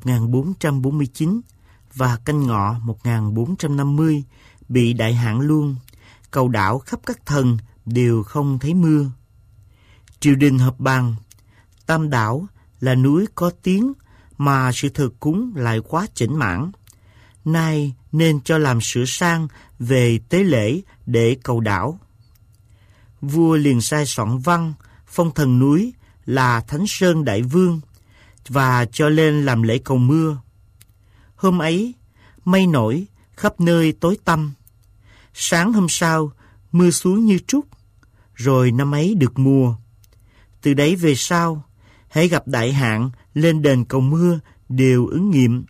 1449 và Canh Ngọ 1450 bị đại hạn luôn, cầu đảo khắp các thần đều không thấy mưa. Triều đình họp bàn, Tam Đảo là núi có tiếng mà sự thờ cúng lại quá chểnh mãn. Nay nên cho làm sửa sang về tế lễ để cầu đảo. Vua liền sai soạn văn phong thần núi là Thánh Sơn Đại Vương và cho lên làm lễ cầu mưa. Hôm ấy, mây nổi, khắp nơi tối tăm. Sáng hôm sau, mưa xuống như trút, rồi năm ấy được mùa. Từ đấy về sau, hễ gặp đại hạn lên đền cầu mưa đều ứng nghiệm.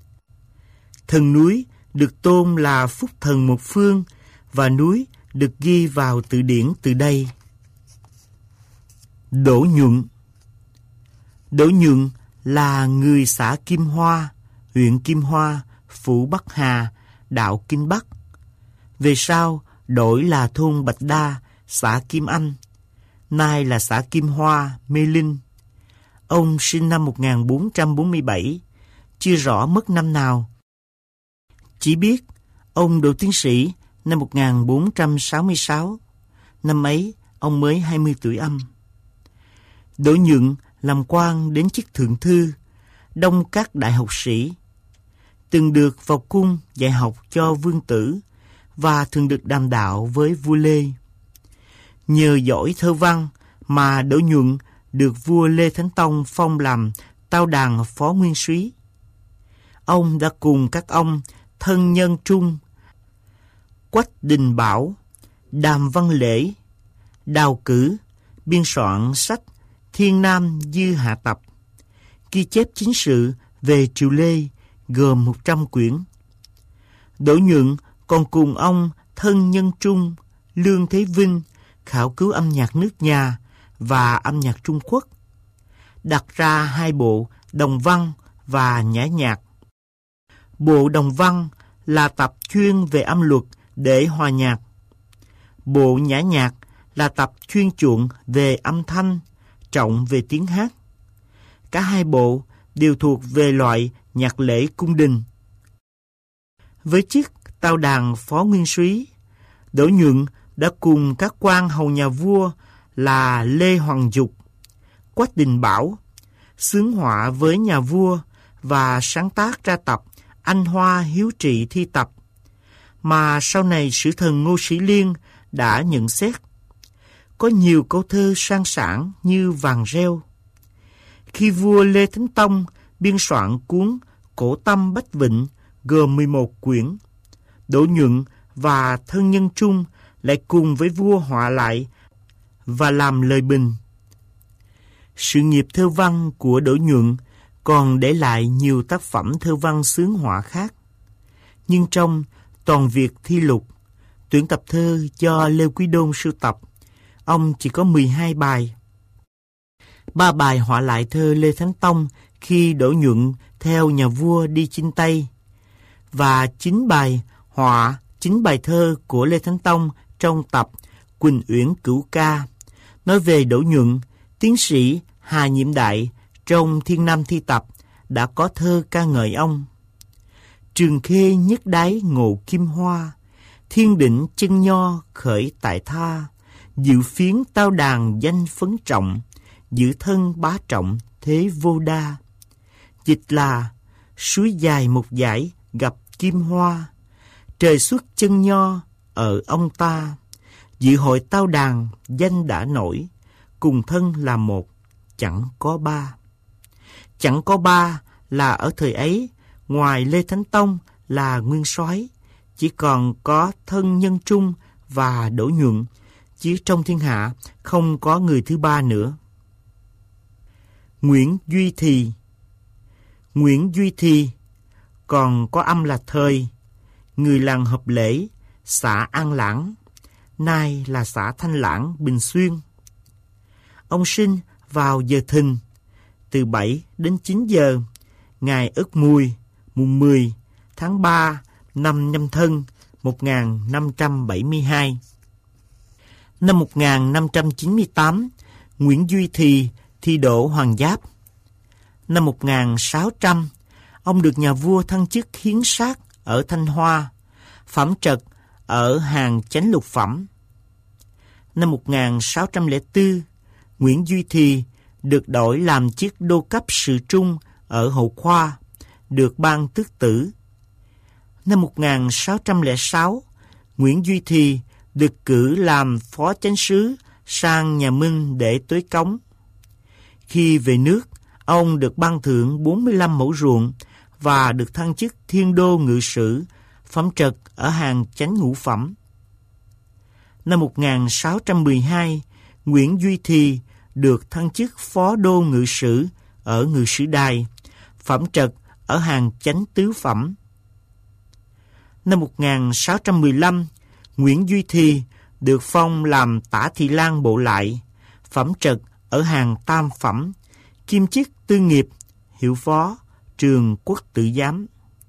Thần núi được tôn là phúc thần một phương và núi được ghi vào từ điển từ đây. Đỗ nhuận. Đỗ nhuận là người xã Kim Hoa, huyện Kim Hoa, phủ Bắc Hà, đạo Kinh Bắc. Về sau đổi là thôn Bạch Đa, xã Kim Anh, nay là xã Kim Hoa, Mê Linh. Ông sinh năm 1447, chưa rõ mất năm nào. Chỉ biết ông đỗ tiến sĩ năm 1466, năm ấy ông mới 20 tuổi âm. Đỗ Nhuận làm quan đến chức thượng thư, đông các đại học sĩ, từng được vào cung dạy học cho vương tử và thường được đàm đạo với vua Lê. Nhờ giỏi thơ văn mà Đỗ Nhuận được vua Lê Thánh Tông phong làm tao đàn phó nguyên soái. Ông đã cùng các ông Thân Nhân Trung, Quách Đình Bảo, Đàm Văn Lễ, Đào Cử biên soạn sách Thiên Nam Dư Hạ Tập, ghi chép chính sự về triều Lê gồm 100 quyển. Đỗ Nhuận còn cùng ông Thân Nhân Trung, Lương Thế Vinh khảo cứu âm nhạc nước nhà và âm nhạc Trung Quốc, đặt ra 2 bộ đồng văn và nhã nhạc. Bộ đồng văn là tập chuyên về âm luật để hòa nhạc. Bộ nhã nhạc là tập chuyên chuộng về âm thanh, trọng về tiếng hát. Cả 2 bộ đều thuộc về loại nhạc lễ cung đình. Với chức tao đàn phó nguyên soái, Đỗ Nhuận đã cùng các quan hầu nhà vua là Lê Hoàng Dục, Quách Đình Bảo xướng họa với nhà vua và sáng tác ra tập Anh Hoa Hiếu Trị Thi Tập, mà sau này sử thần Ngô Sĩ Liên đã nhận xét. Có nhiều câu thơ sang sảng như vàng reo. Khi vua Lê Thánh Tông biên soạn cuốn Cổ Tâm Bách Vịnh gồm 11 quyển, Đỗ Nhuận và Thân Nhân Trung lại cùng với vua họa lại và làm lời bình. Sự nghiệp thơ văn của Đỗ Nhuận còn để lại nhiều tác phẩm thơ văn xướng họa khác. Nhưng trong Toàn Việt Thi Lục, tuyển tập thơ do Lê Quý Đôn sưu tập, ông chỉ có 12 bài. 3 bài họa lại thơ Lê Thánh Tông khi Đỗ Nhuận theo nhà vua đi chinh Tây, và 9 bài họa 9 bài thơ của Lê Thánh Tông trong tập Quỳnh Uyển Cửu Ca, nói về Đỗ Nhuận. Tiến sĩ Hà Nhiệm Đại trong Thiên Nam Thi Tập đã có thơ ca ngợi ông. Trường Khê nhất đái ngộ kim hoa, thiên định chân nho khởi tại tha, dự phiến tao đàn danh phấn trọng, giữ thân bá trọng thế vô đa. Dịch là suối dài một dải gặp kim hoa, trời xuất chân nho ở ông ta, dự hội tao đàn danh đã nổi, cùng thân là một, chẳng có ba. Chẳng có ba là ở thời ấy, ngoài Lê Thánh Tông là nguyên soái, chỉ còn có Thân Nhân Trung và Đỗ Nhuận, chứ trong thiên hạ không có người thứ ba nữa. Nguyễn Duy Thì. Nguyễn Duy Thì còn có âm là Thời, người làng Hợp Lễ, xã An Lãng, nay là xã Thanh Lãng, Bình Xuyên. Ông sinh vào giờ Thìn, từ 7 đến 9 giờ, ngày Ất Mùi, mùng 10 tháng 3 năm Nhâm Thân 1572. Năm 1598, Nguyễn Duy Thì thi đỗ hoàng giáp. Năm 1600, ông được nhà vua thăng chức hiến sát ở Thanh Hoa, phẩm trật ở hàng chánh lục phẩm. Năm 1604, Nguyễn Duy Thì được đổi làm chức đô cấp sự trung ở Hậu Khoa, được ban tước tử. Năm 1606, Nguyễn Duy Thì được cử làm phó chánh sứ sang nhà Minh để tuế cống. Khi về nước, ông được ban thưởng 45 mẫu ruộng và được thăng chức Thiên Đô Ngự Sử, phẩm trật ở hàng chánh ngũ phẩm. Năm 1612, Nguyễn Duy Thì được thăng chức Phó Đô Ngự Sử ở Ngự Sử Đài, phẩm trật ở hàng chánh tứ phẩm. Năm 1615, Nguyễn Duy Thì được phong làm Tả Thị Lang Bộ Lại, phẩm trật ở hàng tam phẩm, kiêm chức tư nghiệp, hiệu phó trường Quốc Tử Giám.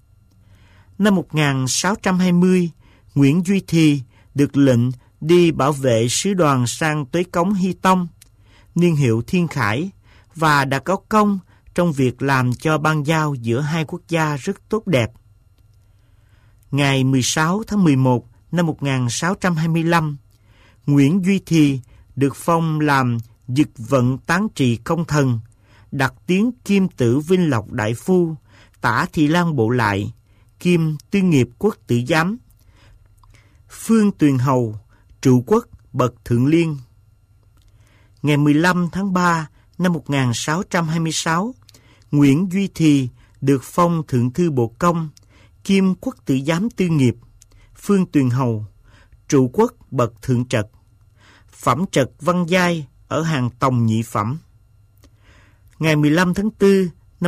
Năm 1620, Nguyễn Duy Thì được lệnh đi bảo vệ sứ đoàn sang Tuế Cống Hy Tông, niên hiệu Thiên Khải, và đã có công trong việc làm cho bang giao giữa hai quốc gia rất tốt đẹp. Ngày 16 tháng 11 năm 1625, Nguyễn Duy Thì được phong làm Dực vận tán trị công thần, đặt tiếng Kim Tử Vinh Lộc Đại Phu, Tả Thị Lang Bộ Lại, Kim Tư Nghiệp Quốc Tử Giám, Phương Tuyền Hầu, trụ quốc bậc Thượng Liên. Ngày 15 tháng 3 năm 1626, Nguyễn Duy Thì được phong Thượng Thư Bộ Công, Kim Quốc Tử Giám Tư Nghiệp, Phương Tuyền Hầu, trụ quốc bậc Thượng Trật, phẩm trật văn giai ở hàng tòng nhị phẩm. Ngày 15 tháng 4 năm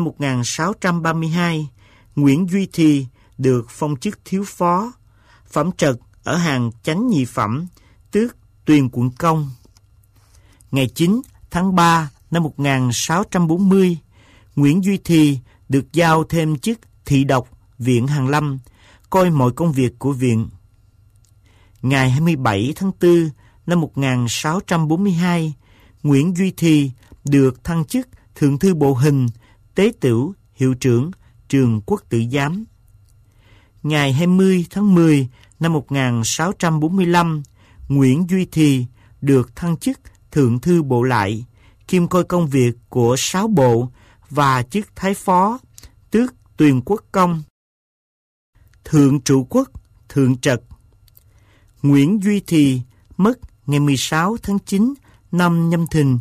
1632, Nguyễn Duy Thì được phong chức thiếu phó, phẩm trật ở hàng chánh nhị phẩm, tước Tuyền Quận Công. Ngày 9 tháng 3 năm 1640, Nguyễn Duy Thì được giao thêm chức thị độc Viện Hàn Lâm, coi mọi công việc của viện. Ngày 27 tháng 4 năm 1642, Nguyễn Duy Thì được thăng chức Thượng Thư Bộ Hình, Tế Tửu, Hiệu trưởng trường Quốc Tử Giám. Ngày 20 tháng 10 năm 1645, Nguyễn Duy Thì được thăng chức Thượng Thư Bộ Lại, kiêm coi công việc của 6 bộ và chức Thái Phó, tước Tuyền Quốc Công, Thượng Trụ Quốc, Thượng Trật. Nguyễn Duy Thì mất ngày 16 tháng 9 năm Nhâm Thìn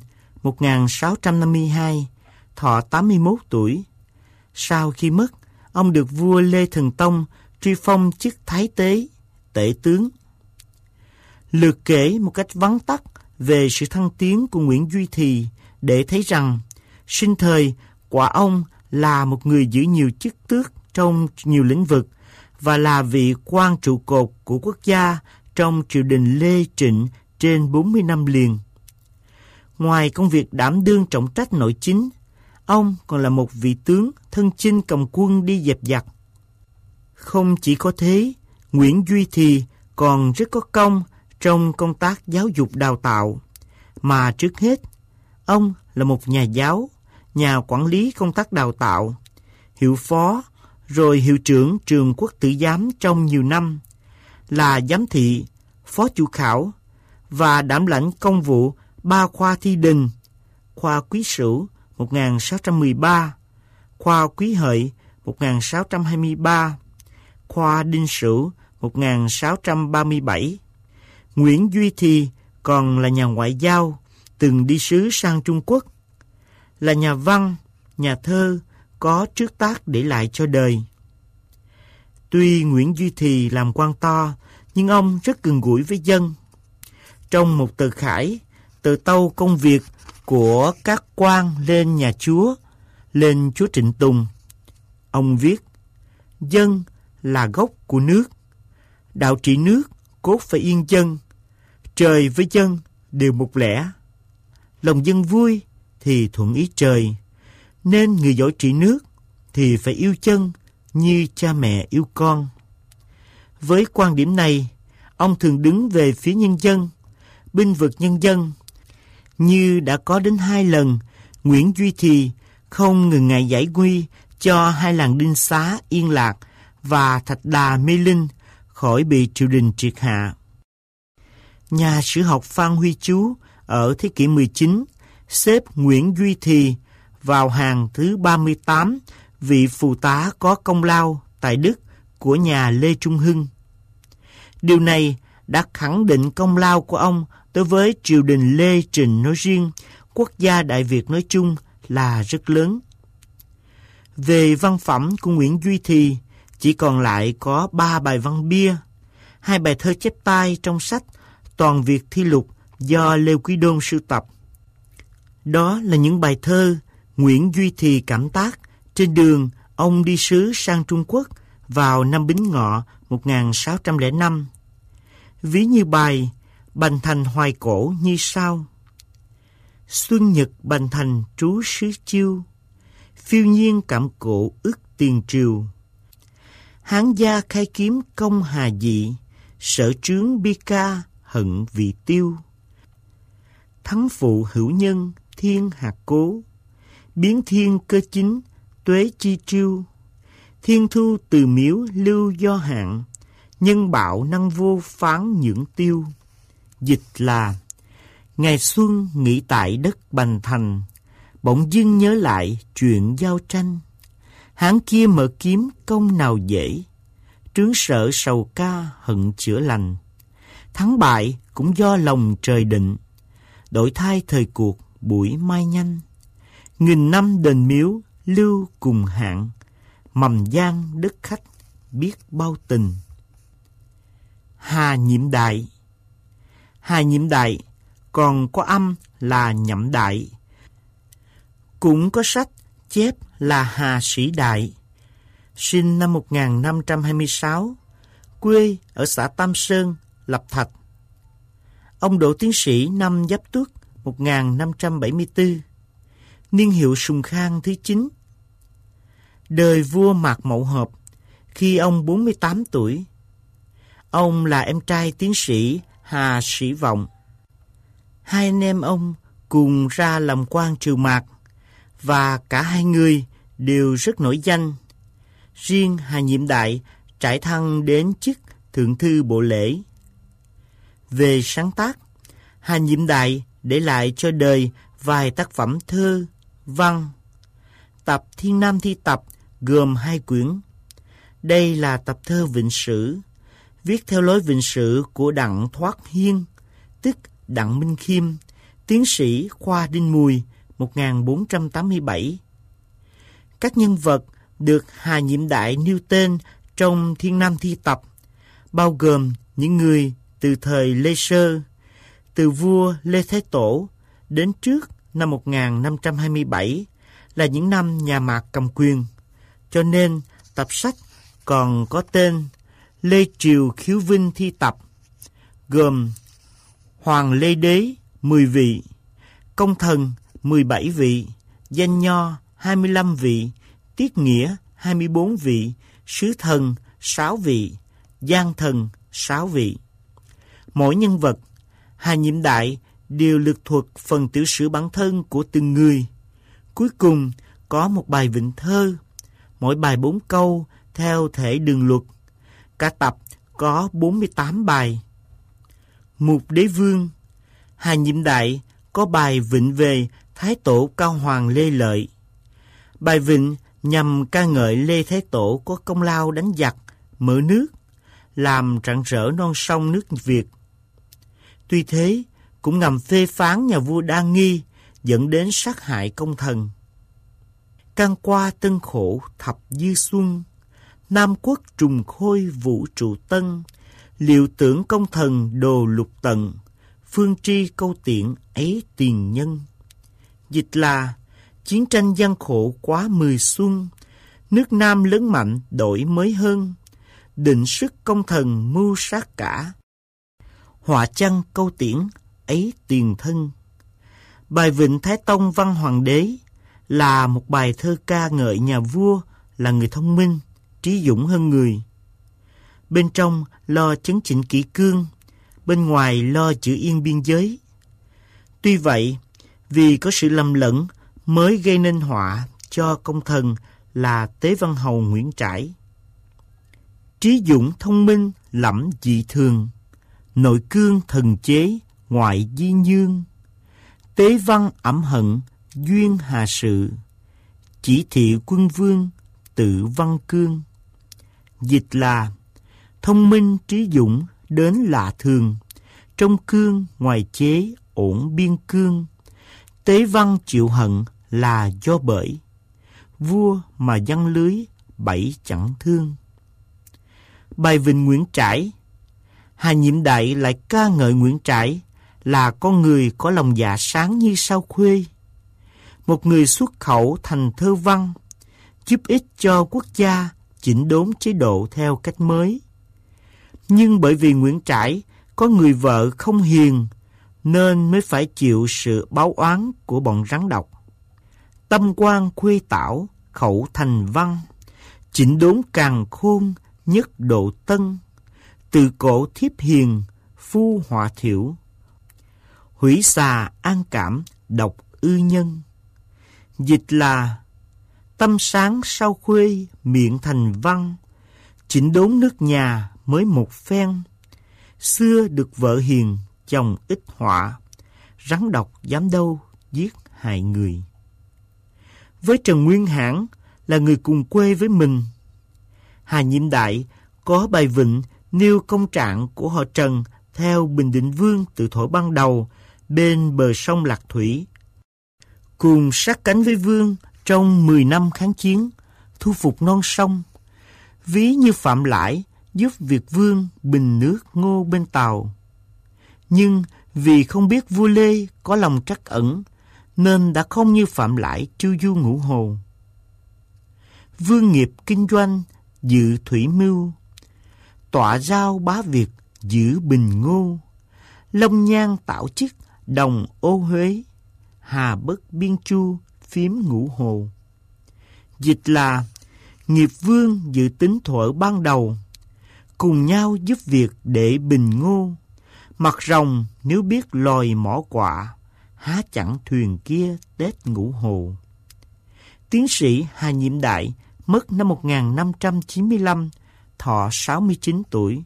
1652, thọ 81 tuổi. Sau khi mất, ông được vua Lê Thần Tông truy phong chức Thái Tế, Tể tướng. Lược kể một cách vắn tắt về sự thăng tiến của Nguyễn Duy Thì để thấy rằng sinh thời quả ông là một người giữ nhiều chức tước trong nhiều lĩnh vực và là vị quan trụ cột của quốc gia trong triều đình Lê Trịnh trên 40 năm liền. Ngoài công việc đảm đương trọng trách nội chính, ông còn là một vị tướng thân chinh cầm quân đi dẹp giặc. Không chỉ có thế, Nguyễn Duy Thì còn rất có công trong công tác giáo dục đào tạo, mà trước hết, ông là một nhà giáo, nhà quản lý công tác đào tạo, hiệu phó, rồi hiệu trưởng trường Quốc Tử Giám trong nhiều năm, là giám thị, phó chủ khảo và đảm lãnh công vụ 3 khoa thi đình: khoa Quý Sửu 1613, khoa Quý Hợi 1623, khoa Đinh Sửu 1637. Nguyễn Duy Thì còn là nhà ngoại giao, từng đi sứ sang Trung Quốc, là nhà văn, nhà thơ, có trước tác để lại cho đời. Tuy Nguyễn Duy Thì làm quan to, nhưng ông rất gần gũi với dân. Trong một tờ khải, tờ tâu công việc của các quan lên nhà Chúa, lên Chúa Trịnh Tùng, ông viết: dân là gốc của nước, đạo trị nước cốt phải yên dân, trời với dân đều một lẽ. Lòng dân vui thì thuận ý trời, nên người giỏi trị nước thì phải yêu chân như cha mẹ yêu con. Với quan điểm này, ông thường đứng về phía nhân dân, bênh vực nhân dân. Như đã có đến 2 lần, Nguyễn Duy Thì không ngừng ngại giải nguy cho 2 làng Đinh Xá, Yên Lạc và Thạch Đà, Mê Linh khỏi bị triều đình triệt hạ. Nhà sử học Phan Huy Chú ở thế kỷ 19 xếp Nguyễn Duy Thì vào hàng thứ 38 vị phù tá có công lao tại Đức của nhà Lê Trung Hưng. Điều này đã khẳng định công lao của ông đối với triều đình Lê Trịnh nói riêng, quốc gia Đại Việt nói chung là rất lớn. Về văn phẩm của Nguyễn Duy Thì, chỉ còn lại có 3 bài văn bia, 2 bài thơ chép tay trong sách Toàn Việt Thi Lục do Lê Quý Đôn sưu tập. Đó là những bài thơ Nguyễn Duy Thì cảm tác trên đường ông đi sứ sang Trung Quốc vào năm Bính Ngọ 1605. Ví như bài Bành Thành Hoài Cổ như sau: Xuân Nhật Bành Thành trú sứ Chiêu, phiêu nhiên cảm cổ ức tiền triều. Hán gia khai kiếm công hà dị, sở trướng bi ca hận vị tiêu. Thắng phụ hữu nhân thiên hạt cố, biến thiên cơ chính tuế chi triêu. Thiên thu từ miếu lưu do hạn, nhân bạo năng vô phán nhưỡng tiêu. Dịch là: ngày xuân nghỉ tại đất Bành Thành, bỗng dưng nhớ lại chuyện giao tranh. Hán kia mở kiếm công nào dễ, trướng sợ sầu ca hận chữa lành. Thắng bại cũng do lòng trời định, đổi thay thời cuộc buổi mai nhanh. Nghìn năm đền miếu lưu cùng hạn, mầm giang đất khách biết bao tình. Hà Nhiệm Đại. Hà Nhiệm Đại còn có âm là Nhậm Đại, cũng có sách chép là Hà Sĩ Đại. Sinh năm 1526, quê ở xã Tam Sơn, Lập Thạch. Ông đỗ tiến sĩ năm Giáp Tuất 1574, niên hiệu Sùng Khang thứ 9. Đời vua Mạc Mậu Hợp khi ông 48 tuổi. Ông là em trai tiến sĩ Hà Sĩ Vọng. Hai anh em ông cùng ra làm quan triều Mạc, và cả hai người đều rất nổi danh. Riêng Hà Nhiệm Đại trải thăng đến chức thượng thư bộ lễ. Về sáng tác, Hà Nhiệm Đại để lại cho đời vài tác phẩm thơ, văn. Tập Thiên Nam Thi Tập gồm 2 quyển. Đây là tập thơ Vịnh Sử, viết theo lối Vịnh Sử của Đặng Thoát Hiên, tức Đặng Minh Khiêm, tiến sĩ khoa Đinh Mùi 1487. Các nhân vật được Hà Nhiệm Đại nêu tên trong Thiên Nam Thi Tập bao gồm những người từ thời Lê Sơ, từ vua Lê Thái Tổ đến trước năm 1527 là những năm nhà Mạc cầm quyền, cho nên tập sách còn có tên Lê Triều Khiếu Vinh Thi Tập, gồm Hoàng Lê Đế 10 vị, Công Thần 17 vị, Danh Nho 25 vị, Tiết Nghĩa 24 vị, Sứ Thần 6 vị, Giang Thần 6 vị. Mỗi nhân vật, Hà Nhiệm Đại đều lược thuật phần tiểu sử bản thân của từng người. Cuối cùng có một bài vịnh thơ, mỗi bài 4 câu theo thể đường luật. Cả tập có 48 bài. Mục Đế Vương, Hà Nhiệm Đại có bài vịnh về Thái Tổ Cao Hoàng Lê Lợi. Bài vịnh nhằm ca ngợi Lê Thái Tổ có công lao đánh giặc, mở nước, làm rạng rỡ non sông nước Việt. Tuy thế, cũng ngầm phê phán nhà vua Đa Nghi dẫn đến sát hại công thần. Can qua tân khổ thập dư xuân, Nam quốc trùng khôi vũ trụ tân, liệu tưởng công thần đồ lục tận, phương tri câu tiện ấy tiền nhân. Dịch là: chiến tranh gian khổ quá 10 xuân, nước Nam lớn mạnh đổi mới hơn, định sức công thần mưu sát cả, họa chăng câu tiễn ấy tiền thân. Bài Vịnh Thái Tông Văn Hoàng Đế là một bài thơ ca ngợi nhà vua là người thông minh, trí dũng hơn người. Bên trong lo chấn chỉnh kỷ cương, bên ngoài lo giữ yên biên giới. Tuy vậy, vì có sự lầm lẫn mới gây nên họa cho công thần là Tế Văn Hầu Nguyễn Trãi. Trí dũng thông minh lẫm dị thường, nội cương thần chế ngoại di nhương. Tế văn ẩm hận duyên hà sự, chỉ thị quân vương tự văn cương. Dịch là: thông minh trí dũng đến lạ thường, trong cương ngoài chế ổn biên cương. Tế văn chịu hận là do bởi, vua mà giăng lưới bẫy chẳng thương. Bài Vịnh Nguyễn Trãi, Hà Nhiệm Đại lại ca ngợi Nguyễn Trãi là con người có lòng dạ sáng như sao khuê, một người xuất khẩu thành thơ văn, giúp ích cho quốc gia chỉnh đốn chế độ theo cách mới. Nhưng bởi vì Nguyễn Trãi có người vợ không hiền, nên mới phải chịu sự báo oán của bọn rắn độc. tâm quan khuê tảo, khẩu thành văn, chỉnh đốn càn khôn, nhất độ tân, từ cổ thiếp hiền, phu họa thiểu, hủy xà an cảm, độc ư nhân. Dịch là tâm sáng sau khuê, miệng thành văn, chỉnh đốn nước nhà mới một phen, xưa được vợ hiền, chồng ít họa, rắn độc dám đâu giết hại người. Với Trần Nguyên Hãn là người cùng quê với mình, Hà Nhiệm Đại có bài vịnh nêu công trạng của họ Trần theo Bình Định Vương từ thuở ban đầu bên bờ sông Lạc Thủy, cùng sát cánh với Vương trong 10 năm kháng chiến, thu phục non sông, ví như Phạm Lãi giúp Việt Vương bình nước Ngô bên Tàu. Nhưng vì không biết vua Lê có lòng trắc ẩn, nên đã không như Phạm Lãi chu du ngũ hồ. Vương nghiệp kinh doanh, dự thủy mưu, tọa giao bá Việt, giữ bình Ngô, Long Nhan tạo chức, đồng ô Huế, Hà Bất biên chu, phiếm ngũ hồ. Dịch là nghiệp vương dự tính thuở ban đầu, cùng nhau giúp việc để bình Ngô, mặt rồng nếu biết lòi mỏ quạ, há chẳng thuyền kia tết ngũ hồ. Tiến sĩ Hà Nhiệm Đại mất năm 1595, thọ 69 tuổi.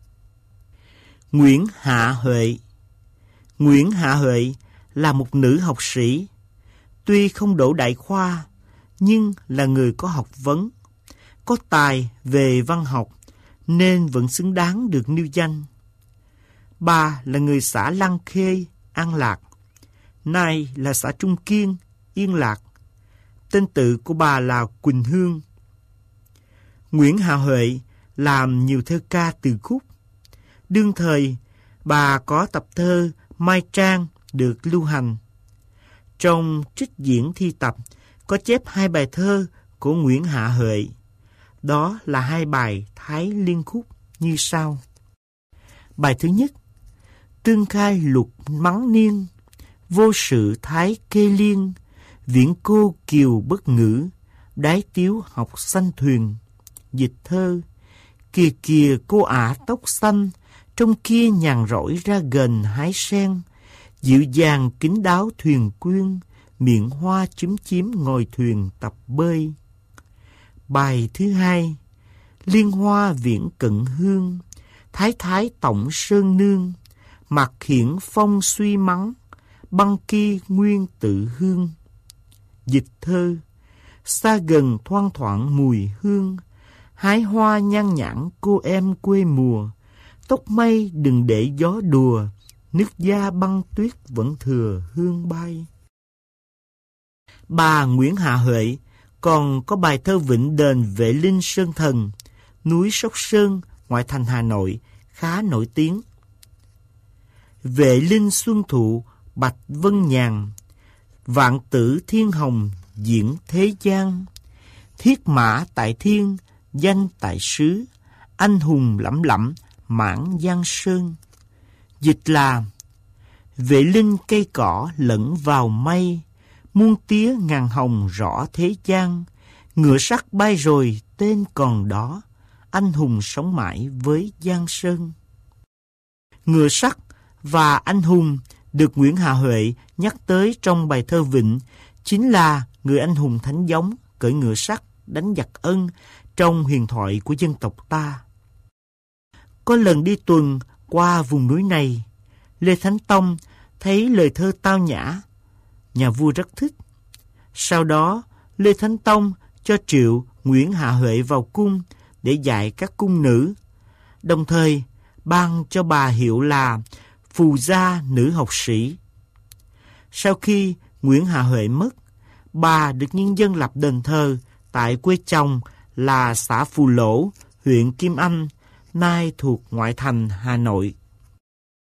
Nguyễn Hạ Huệ. Nguyễn Hạ Huệ là một nữ học sĩ, tuy không đỗ đại khoa, nhưng là người có học vấn, có tài về văn học, nên vẫn xứng đáng được nêu danh. Bà là người xã Lăng Khê, An Lạc, nay là xã Trung Kiên, Yên Lạc. Tên tự của bà là Quỳnh Hương. Nguyễn Hạ Huệ làm nhiều thơ ca từ khúc. Đương thời, bà có tập thơ Mai Trang được lưu hành. Trong trích diễn thi tập có chép 2 bài thơ của Nguyễn Hạ Huệ. Đó là 2 bài Thái Liên Khúc như sau. Bài thứ nhất: Tương khai lục mắng niên, vô sự thái kê liên, viễn cô kiều bất ngữ, đái tiếu học sanh thuyền. Dịch thơ: Kìa kìa cô ả tóc xanh, trong kia nhàn rỗi ra gần hái sen, dịu dàng kín đáo thuyền quyên, miệng hoa chúm chím ngồi thuyền tập bơi. Bài thứ hai: Liên hoa viễn cận hương, thái thái tổng sơn nương, mặt hiển phong suy mắng, băng kia nguyên tự hương. Dịch thơ: Xa gần thoang thoảng mùi hương, hái hoa nhan nhãn cô em quê mùa, tóc mây đừng để gió đùa, nước da băng tuyết vẫn thừa hương bay. Bà Nguyễn Hạ Huệ còn có bài thơ vịnh đền Vệ Linh Sơn Thần, núi Sóc Sơn, ngoại thành Hà Nội, khá nổi tiếng. Vệ Linh xuân thụ, bạch vân nhàn, vạn tử thiên hồng diễn thế gian, thiết mã tại thiên, danh tại xứ, anh hùng lẫm lẫm mãn giang sơn. Dịch là: Vệ linh cây cỏ lẫn vào mây, muôn tía ngàn hồng rõ thế gian, ngựa sắt bay rồi tên còn đó, anh hùng sống mãi với giang sơn. Ngựa sắt và anh hùng được Nguyễn Hạ Huệ nhắc tới trong bài thơ Vịnh chính là người anh hùng thánh giống cưỡi ngựa sắt đánh giặc Ân trong huyền thoại của dân tộc ta. Có lần đi tuần qua vùng núi này, Lê Thánh Tông thấy lời thơ tao nhã, nhà vua rất thích. Sau đó, Lê Thánh Tông cho triệu Nguyễn Hạ Huệ vào cung để dạy các cung nữ, đồng thời ban cho bà hiệu là phù gia nữ học sĩ. Sau khi Nguyễn Hạ Huệ mất, bà được nhân dân lập đền thờ tại quê chồng là xã Phù Lỗ, huyện Kim Anh, nay thuộc ngoại thành Hà Nội.